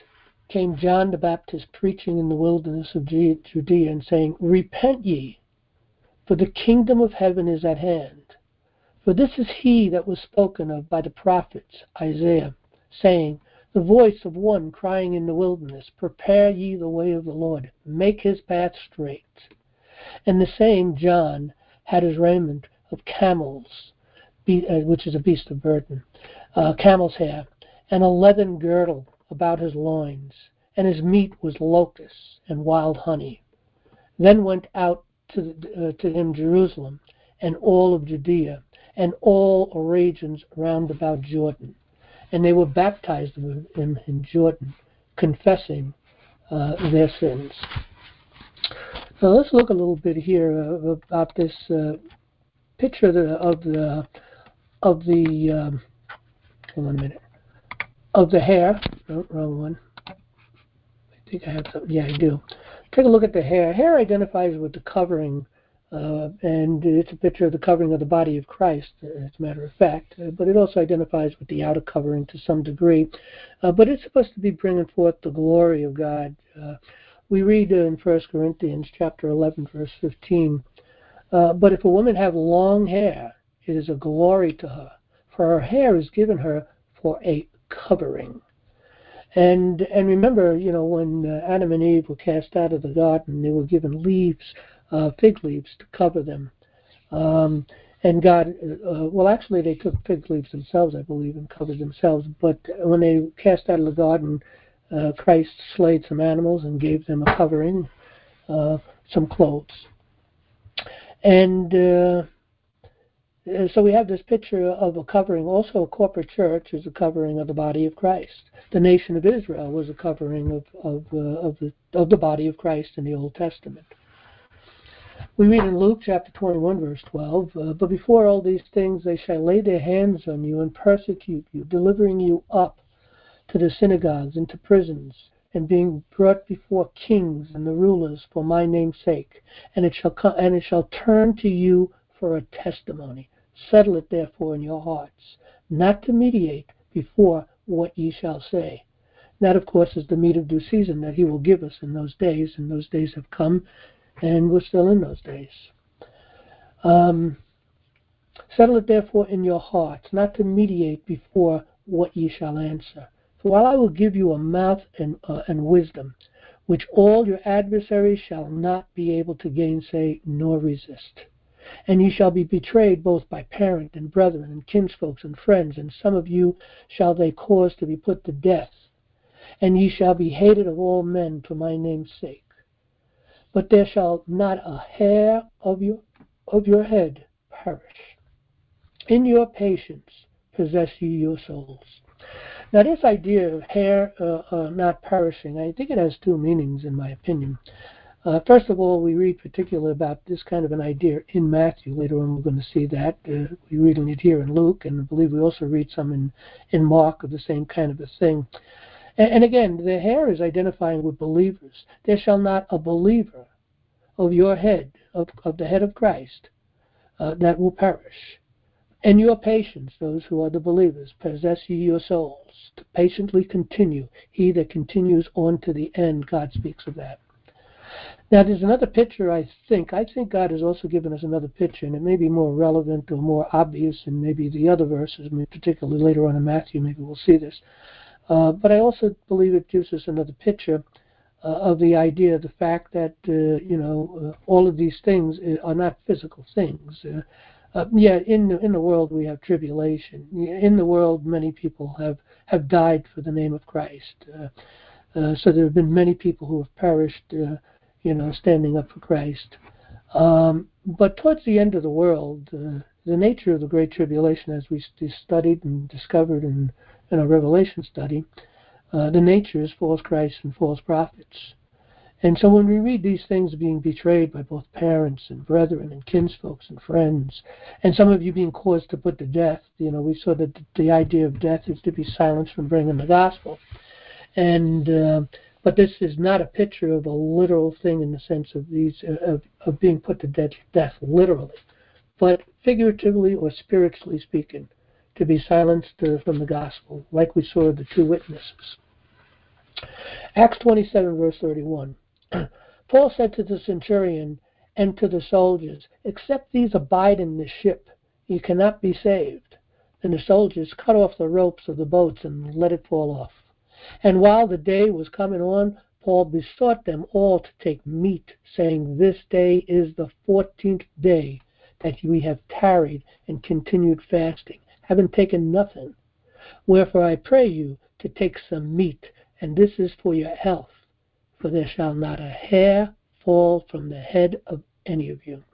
came John the Baptist preaching in the wilderness of Judea and saying, Repent ye, for the kingdom of heaven is at hand. For this is he that was spoken of by the prophets Isaiah, saying, The voice of one crying in the wilderness, Prepare ye the way of the Lord, make his path straight. And the same John had his raiment of camels, which is a beast of burden, uh, camel's hair, and a leathern girdle about his loins, and his meat was locusts and wild honey. Then went out to, uh, to him Jerusalem, and all of Judea, and all regions round about Jordan. And they were baptized with him in Jordan, confessing uh, their sins. So let's look a little bit here uh, about this uh, picture of the of the, of the um, hold on a minute, of the hair. No, wrong one. I think I have something. Yeah, I do. Take a look at the hair. Hair identifies with the covering, uh, and it's a picture of the covering of the body of Christ, as a matter of fact. Uh, but it also identifies with the outer covering to some degree. Uh, but it's supposed to be bringing forth the glory of God. Uh, we read in First Corinthians chapter eleven, verse fifteen, uh, But if a woman have long hair, it is a glory to her, for her hair is given her for a covering. And and remember, you know, when uh, Adam and Eve were cast out of the garden, they were given leaves, uh, fig leaves, to cover them. Um, and God, uh, well, actually, they took fig leaves themselves, I believe, and covered themselves. But when they were cast out of the garden, uh, Christ slayed some animals and gave them a covering, uh, some clothes. And uh, so we have this picture of a covering. Also, a corporate church is a covering of the body of Christ. The nation of Israel was a covering of of, uh, of the of the body of Christ in the Old Testament. We read in Luke chapter twenty-one, verse twelve, uh, But before all these things they shall lay their hands on you and persecute you, delivering you up to the synagogues and to prisons, and being brought before kings and the rulers for my name's sake. And it shall come, and it shall turn to you for a testimony. Settle it therefore in your hearts, not to mediate before what ye shall say. That, of course, is the meat of due season that he will give us in those days, and those days have come, and we're still in those days. Um, Settle it therefore in your hearts, not to mediate before what ye shall answer. For while I will give you a mouth and, uh, and wisdom, which all your adversaries shall not be able to gainsay nor resist. And ye shall be betrayed both by parent and brethren and kinsfolks and friends, and some of you shall they cause to be put to death. And ye shall be hated of all men for my name's sake. But there shall not a hair of your, of your head perish. In your patience possess ye your souls. Now this idea of hair uh, uh, not perishing, I think it has two meanings in my opinion. Uh, first of all, we read particularly about this kind of an idea in Matthew. Later on we're going to see that. Uh, we read it here in Luke, and I believe we also read some in, in Mark of the same kind of a thing. And, and again, the hair is identifying with believers. There shall not a believer of your head, of, of the head of Christ, uh, that will perish. In your patience, those who are the believers, possess ye your souls, to patiently continue. He that continues on to the end, God speaks of that. Now, there's another picture, I think. I think God has also given us another picture, and it may be more relevant or more obvious in maybe the other verses, particularly later on in Matthew, maybe we'll see this. Uh, but I also believe it gives us another picture uh, of the idea, the fact that, uh, you know, uh, all of these things are not physical things. Uh, Uh, yeah, in the, in the world we have tribulation. In the world, many people have, have died for the name of Christ. Uh, uh, so there have been many people who have perished, uh, you know, standing up for Christ. Um, but towards the end of the world, uh, the nature of the Great Tribulation, as we st- studied and discovered in, in our Revelation study, uh, the nature is false Christs and false prophets. And so when we read these things being betrayed by both parents and brethren and kinsfolks and friends, and some of you being caused to put to death, you know, we saw that the idea of death is to be silenced from bringing the gospel. And uh, but this is not a picture of a literal thing in the sense of these uh, of, of being put to death, death literally, but figuratively or spiritually speaking, to be silenced uh, from the gospel, like we saw the two witnesses. Acts twenty-seven, verse thirty-one. Paul said to the centurion and to the soldiers, "Except these abide in the ship, you cannot be saved." Then the soldiers cut off the ropes of the boats and let it fall off. And while the day was coming on, Paul besought them all to take meat, saying, "This day is the fourteenth day that we have tarried and continued fasting, having taken nothing. Wherefore I pray you to take some meat, and this is for your health, for there shall not a hair fall from the head of any of you."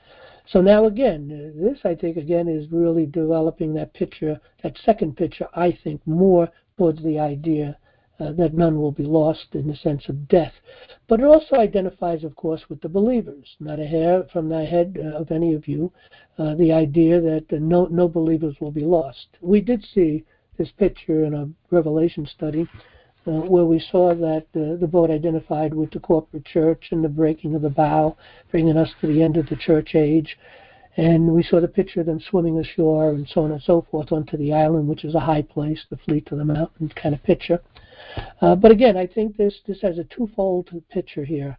So now again, this I think again is really developing that picture, that second picture, I think, more towards the idea uh, that none will be lost in the sense of death. But it also identifies, of course, with the believers. Not a hair from the head uh, of any of you, uh, the idea that uh, no, no believers will be lost. We did see this picture in a Revelation study uh, where we saw that uh, the boat identified with the corporate church and the breaking of the bow, bringing us to the end of the church age. And we saw the picture of them swimming ashore and so on and so forth onto the island, which is a high place, the fleet to the mountain kind of picture. Uh, but again, I think this, this has a twofold picture here.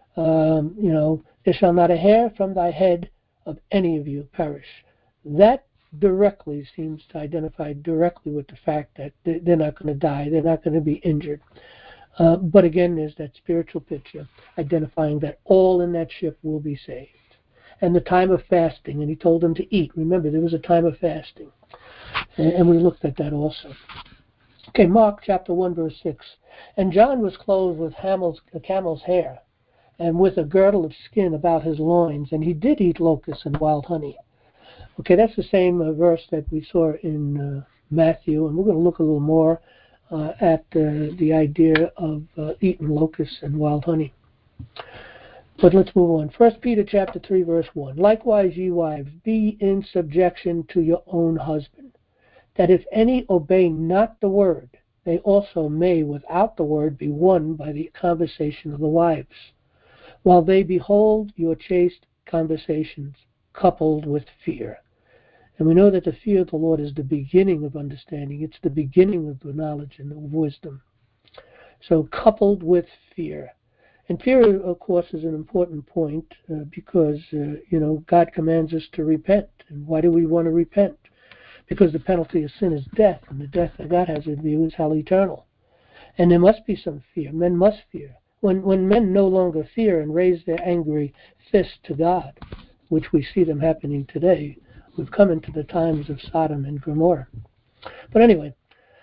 Um, you know, there shall not a hair from thy head of any of you perish. That directly seems to identify directly with the fact that they're not going to die, they're not going to be injured. Uh, but again, there's that spiritual picture identifying that all in that ship will be saved. And the time of fasting, and he told them to eat. Remember, there was a time of fasting. And, and we looked at that also. Okay, Mark chapter one, verse six. And John was clothed with camel's, camel's hair, and with a girdle of skin about his loins, and he did eat locusts and wild honey. Okay, that's the same uh, verse that we saw in uh, Matthew, and we're going to look a little more uh, at uh, the idea of uh, eating locusts and wild honey. But let's move on. First Peter chapter three, verse one. Likewise, ye wives, be in subjection to your own husband, that if any obey not the word, they also may without the word be won by the conversation of the wives, while they behold your chaste conversations coupled with fear. And we know that the fear of the Lord is the beginning of understanding. It's the beginning of the knowledge and of wisdom. So coupled with fear. And fear, of course, is an important point uh, because, uh, you know, God commands us to repent. And why do we want to repent? Because the penalty of sin is death, and the death that God has in view is hell eternal. And there must be some fear. Men must fear. When, when men no longer fear and raise their angry fist to God, which we see them happening today, we've come into the times of Sodom and Gomorrah. But anyway,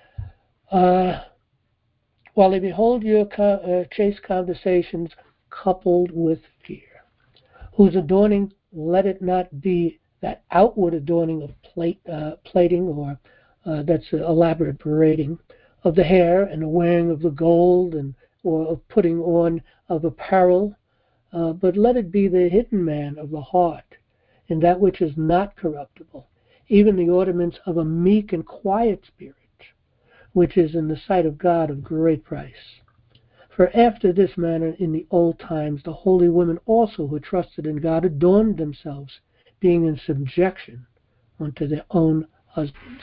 uh, while they behold your uh, chaste conversations coupled with fear, whose adorning, let it not be that outward adorning of plate, uh, plating or uh, that's elaborate parading of the hair and the wearing of the gold and or of putting on of apparel, uh, but let it be the hidden man of the heart in that which is not corruptible, even the ornaments of a meek and quiet spirit, which is in the sight of God of great price. For after this manner in the old times the holy women also who trusted in God adorned themselves, being in subjection unto their own husbands.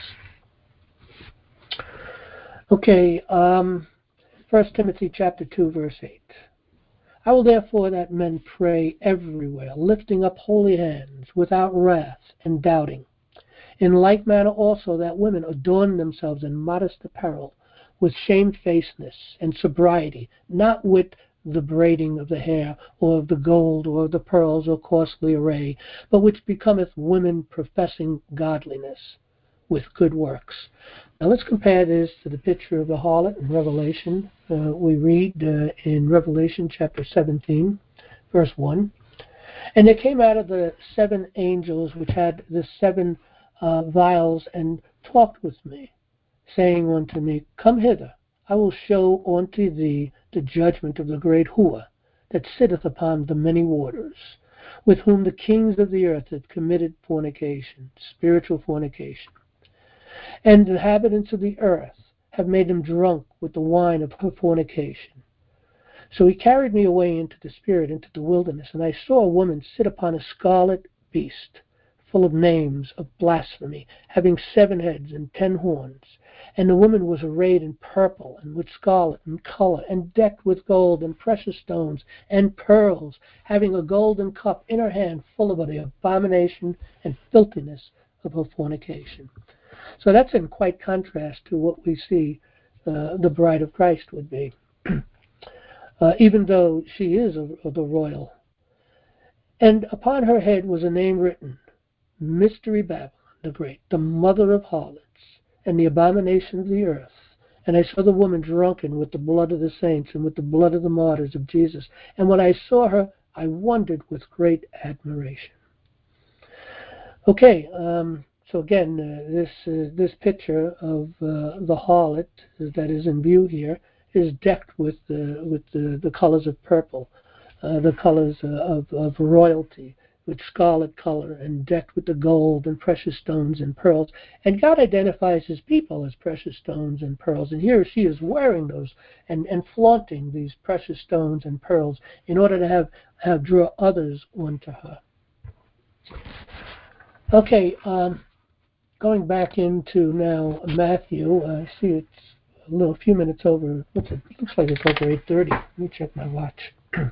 Okay, um, First Timothy chapter two, verse eight. I will therefore that men pray everywhere, lifting up holy hands, without wrath and doubting. In like manner also that women adorn themselves in modest apparel, with shamefacedness and sobriety, not with the braiding of the hair, or of the gold, or of the pearls, or costly array, but which becometh women professing godliness, with good works. Now let's compare this to the picture of the harlot in Revelation. Uh, we read uh, in Revelation chapter seventeen, verse one. And there came out of the seven angels which had the seven uh, vials, and talked with me, saying unto me, Come hither, I will show unto thee the judgment of the great whore, that sitteth upon the many waters, with whom the kings of the earth have committed fornication, spiritual fornication. And the inhabitants of the earth have made them drunk with the wine of her fornication. So he carried me away into the spirit, into the wilderness, and I saw a woman sit upon a scarlet beast, full of names of blasphemy, having seven heads and ten horns. And the woman was arrayed in purple and with scarlet and color, and decked with gold and precious stones and pearls, having a golden cup in her hand full of the abomination and filthiness of her fornication. So that's in quite contrast to what we see uh, the bride of Christ would be, uh, even though she is of, of the royal. And upon her head was a name written, Mystery Babylon the Great, the mother of harlots, and the abomination of the earth. And I saw the woman drunken with the blood of the saints and with the blood of the martyrs of Jesus. And when I saw her, I wondered with great admiration. Okay, um, so again, uh, this uh, this picture of uh, the harlot that is in view here is decked with uh, with the, the colors of purple, uh, the colors uh, of, of royalty, with scarlet color, and decked with the gold and precious stones and pearls. And God identifies his people as precious stones and pearls. And here she is wearing those and, and flaunting these precious stones and pearls in order to have, have draw others onto her. Okay, um, going back into now Matthew, uh, I see it's a little a few minutes over. What's it? Looks like it's over eight thirty. Let me check my watch.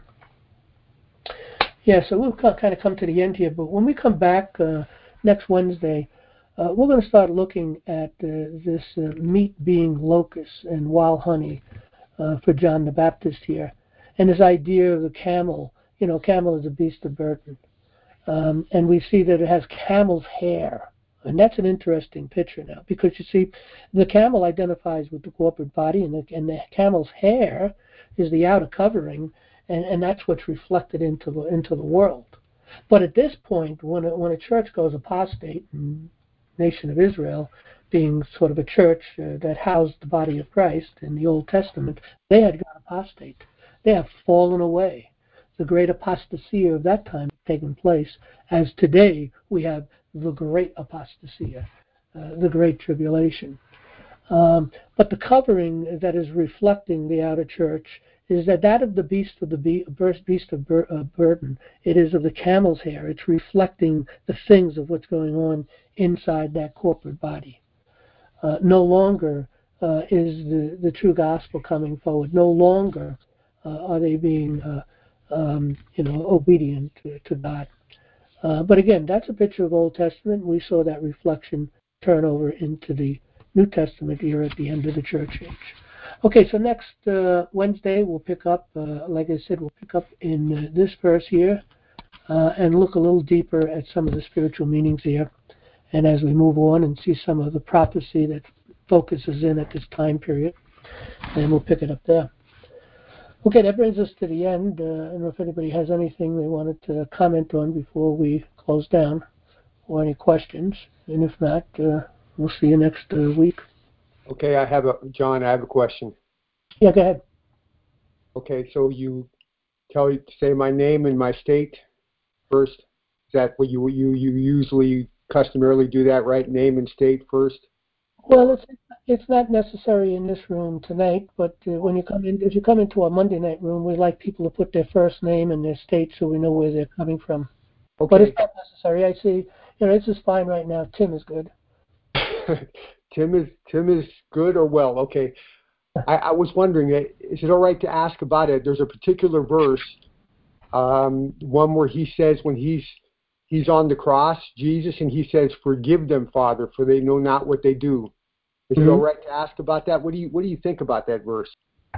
Yeah, so we'll kind of come to the end here. But when we come back uh, next Wednesday, uh, we're going to start looking at uh, this uh, meat being locusts and wild honey uh, for John the Baptist here, and this idea of the camel. You know, camel is a beast of burden. Um, and we see that it has camel's hair. And that's an interesting picture now, because you see, the camel identifies with the corporate body, and the, and the camel's hair is the outer covering, and, and that's what's reflected into the into the world. But at this point, when a, when a church goes apostate, and nation of Israel being sort of a church uh, that housed the body of Christ in the Old Testament, they had gone apostate. They have fallen away. The great apostasy of that time taken place, as today we have the great apostasy, uh, the great tribulation. Um, but the covering that is reflecting the outer church is that that of the beast of the be- beast of bur- uh, burden. It is of the camel's hair. It's reflecting the things of what's going on inside that corporate body. Uh, no longer uh, is the, the true gospel coming forward. No longer uh, are they being uh, Um, you know, obedient to, to God. Uh, but again, that's a picture of Old Testament. We saw that reflection turn over into the New Testament era at the end of the church age. Okay, so next uh, Wednesday we'll pick up, uh, like I said, we'll pick up in uh, this verse here uh, and look a little deeper at some of the spiritual meanings here. And as we move on and see some of the prophecy that focuses in at this time period, then we'll pick it up there. Okay, that brings us to the end. Uh, I don't know if anybody has anything they wanted to comment on before we close down, or any questions. And if not, uh, we'll see you next uh, week. Okay, I have a John. I have a question. Yeah, go ahead. Okay, so you tell say my name and my state first. Is that what you you you usually customarily do that, right? Name and state first. Well, it's it's not necessary in this room tonight, but uh, when you come in, if you come into our Monday night room, we like people to put their first name and their state so we know where they're coming from. Okay. But it's not necessary. I see. You know, this is fine right now. Tim is good. Tim is Tim is good or well. Okay. I, I was wondering, is it all right to ask about it? There's a particular verse, um, one where he says when he's he's on the cross, Jesus, and he says, "Forgive them, Father, for they know not what they do." Is mm-hmm. it all right to ask about that? What do you what do you think about that verse?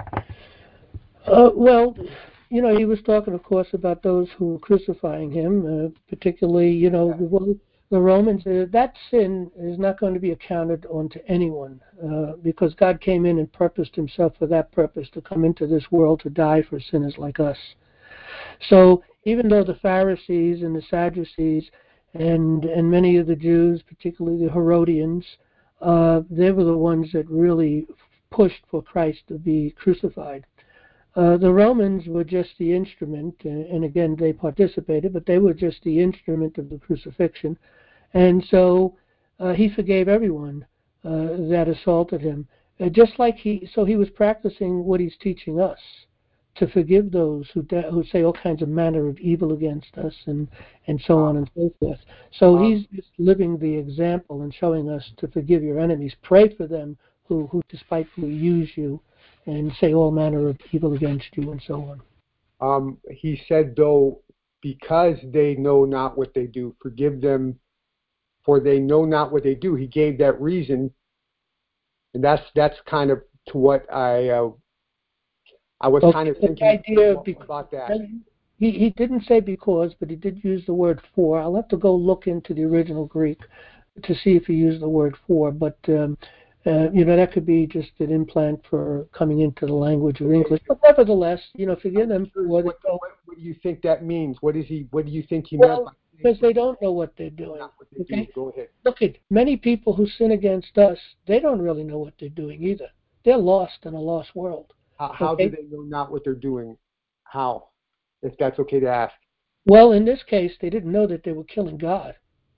Uh, well, you know, he was talking, of course, about those who were crucifying him, uh, particularly, you know, the, the Romans. Uh, that sin is not going to be accounted onto anyone uh, because God came in and purposed himself for that purpose, to come into this world to die for sinners like us. So even though the Pharisees and the Sadducees and and many of the Jews, particularly the Herodians, uh, they were the ones that really pushed for Christ to be crucified. Uh, the Romans were just the instrument, uh, and again, they participated, but they were just the instrument of the crucifixion. And so uh, he forgave everyone uh, that assaulted him. Uh, just like he, so he was practicing what he's teaching us, to forgive those who de- who say all kinds of manner of evil against us, and and so on and so forth. So he's just living the example and showing us to forgive your enemies. Pray for them who who despitefully use you and say all manner of evil against you, and so on. Um, he said, though, because they know not what they do, forgive them, for they know not what they do. He gave that reason, and that's that's kind of to what I uh, I was Okay, kind of the thinking idea of about, because, about that. he he didn't say because, but he did use the word for. I'll have to go look into the original Greek to see if he used the word for, but um, uh, you know, that could be just an implant for coming into the language of English. But nevertheless, you know, forgive them for What, they don't. what, what do you think that means? What is he? What do you think he meant Well, by saying because they don't know what they're doing. not what they Okay, do? Go ahead. look at many people who sin against us. They don't really know what they're doing either. They're lost in a lost world. How, how do Okay. they know not what they're doing? How, if that's okay to ask? Well, in this case, they didn't know that they were killing God.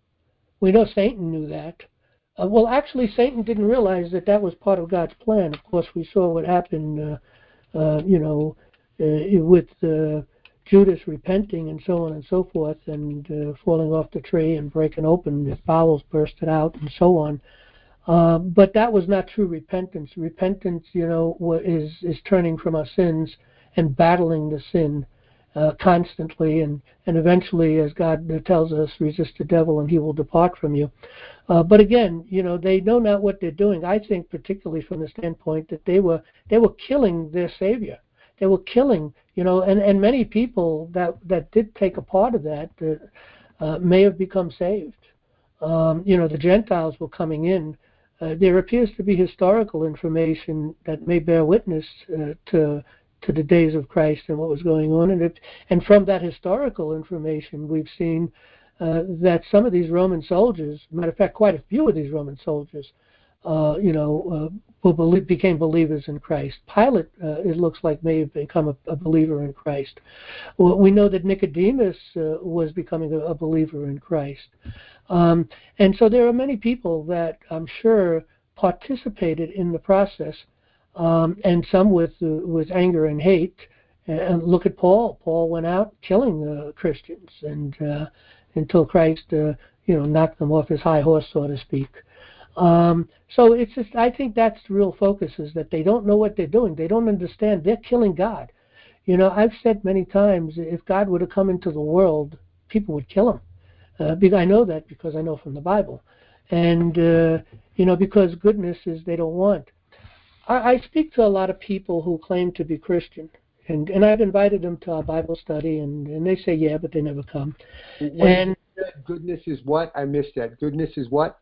We know Satan knew that. Uh, well, actually, Satan didn't realize that that was part of God's plan. Of course, we saw what happened, uh, uh, you know, uh, with uh, Judas repenting and so on and so forth, and uh, falling off the tree and breaking open, his bowels bursted out, and so on. Uh, but that was not true repentance. Repentance, you know, is is turning from our sins and battling the sin uh, constantly, and and eventually, as God tells us, resist the devil and he will depart from you. Uh, but again, you know, they know not what they're doing. I think, particularly from the standpoint that they were they were killing their Savior. They were killing, you know, and, and many people that that did take a part of that uh, uh, may have become saved. Um, you know, the Gentiles were coming in. Uh, there appears to be historical information that may bear witness uh, to to the days of Christ and what was going on, and it, and from that historical information, we've seen uh, that some of these Roman soldiers, matter of fact, quite a few of these Roman soldiers, uh, you know, uh, who believe, became believers in Christ. Pilate, uh, it looks like, may have become a, a believer in Christ. Well, we know that Nicodemus uh, was becoming a, a believer in Christ. Um, and so there are many people that I'm sure participated in the process, um, and some with uh, with anger and hate. And look at Paul. Paul went out killing uh, Christians, and uh, until Christ, uh, you know, knocked them off his high horse, so to speak. Um, so it's just, I think that's the real focus, is that they don't know what they're doing. They don't understand. They're killing God. You know, I've said many times, if God were to come into the world, people would kill him. Uh, because I know that because I know from the Bible. And, uh, you know, because goodness is they don't want. I, I speak to a lot of people who claim to be Christian. And, and I've invited them to our Bible study, and, and they say, yeah, but they never come. What And is goodness is what? I missed that. Goodness is what?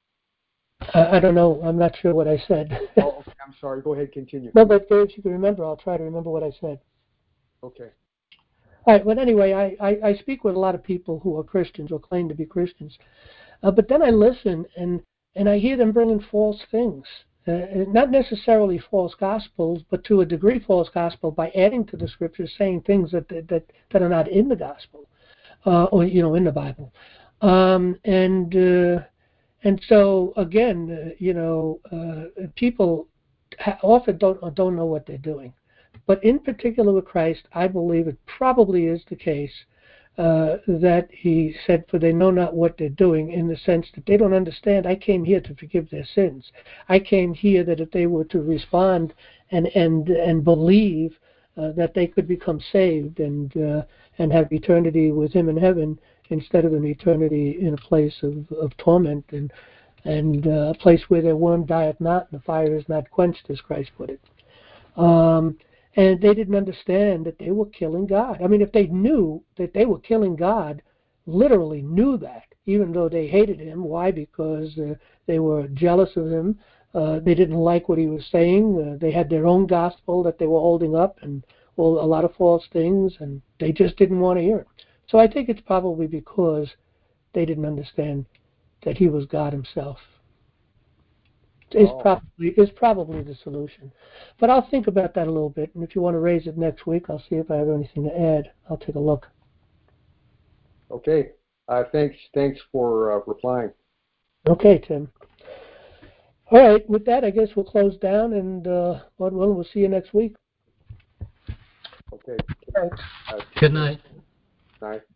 I, I don't know. I'm not sure what I said. Oh, okay. I'm sorry. Go ahead. Continue. No, but if you can remember, I'll try to remember what I said. Okay. All right. But anyway, I, I, I speak with a lot of people who are Christians or claim to be Christians. Uh, but then I listen, and, and I hear them bringing false things. Uh, not necessarily false gospels, but to a degree false gospel by adding to the scriptures, saying things that that, that are not in the gospel, uh, or, you know, in the Bible. Um, and uh, and so, again, uh, you know, uh, people ha- often don't don't know what they're doing. But in particular with Christ, I believe it probably is the case uh, that he said, for they know not what they're doing, in the sense that they don't understand, I came here to forgive their sins. I came here that if they were to respond and and, and believe uh, that they could become saved and uh, and have eternity with him in heaven instead of an eternity in a place of, of torment and and uh, a place where their worm dieth not and the fire is not quenched, as Christ put it. Um, and they didn't understand that they were killing God. I mean, if they knew that they were killing God, literally knew that, even though they hated him. Why? Because uh, they were jealous of him. Uh, they didn't like what he was saying. Uh, they had their own gospel that they were holding up, and well, a lot of false things, and they just didn't want to hear it. So I think it's probably because they didn't understand that he was God himself. Is Oh, probably is probably the solution. But I'll think about that a little bit, and if you want to raise it next week, I'll see if I have anything to add. I'll take a look. okay. Uh, thanks. Thanks for uh, replying. Okay, Tim. All right. With that, I guess we'll close down, and uh, Lord willing, we'll see you next week. Okay. Thanks. Uh, Good night. Night.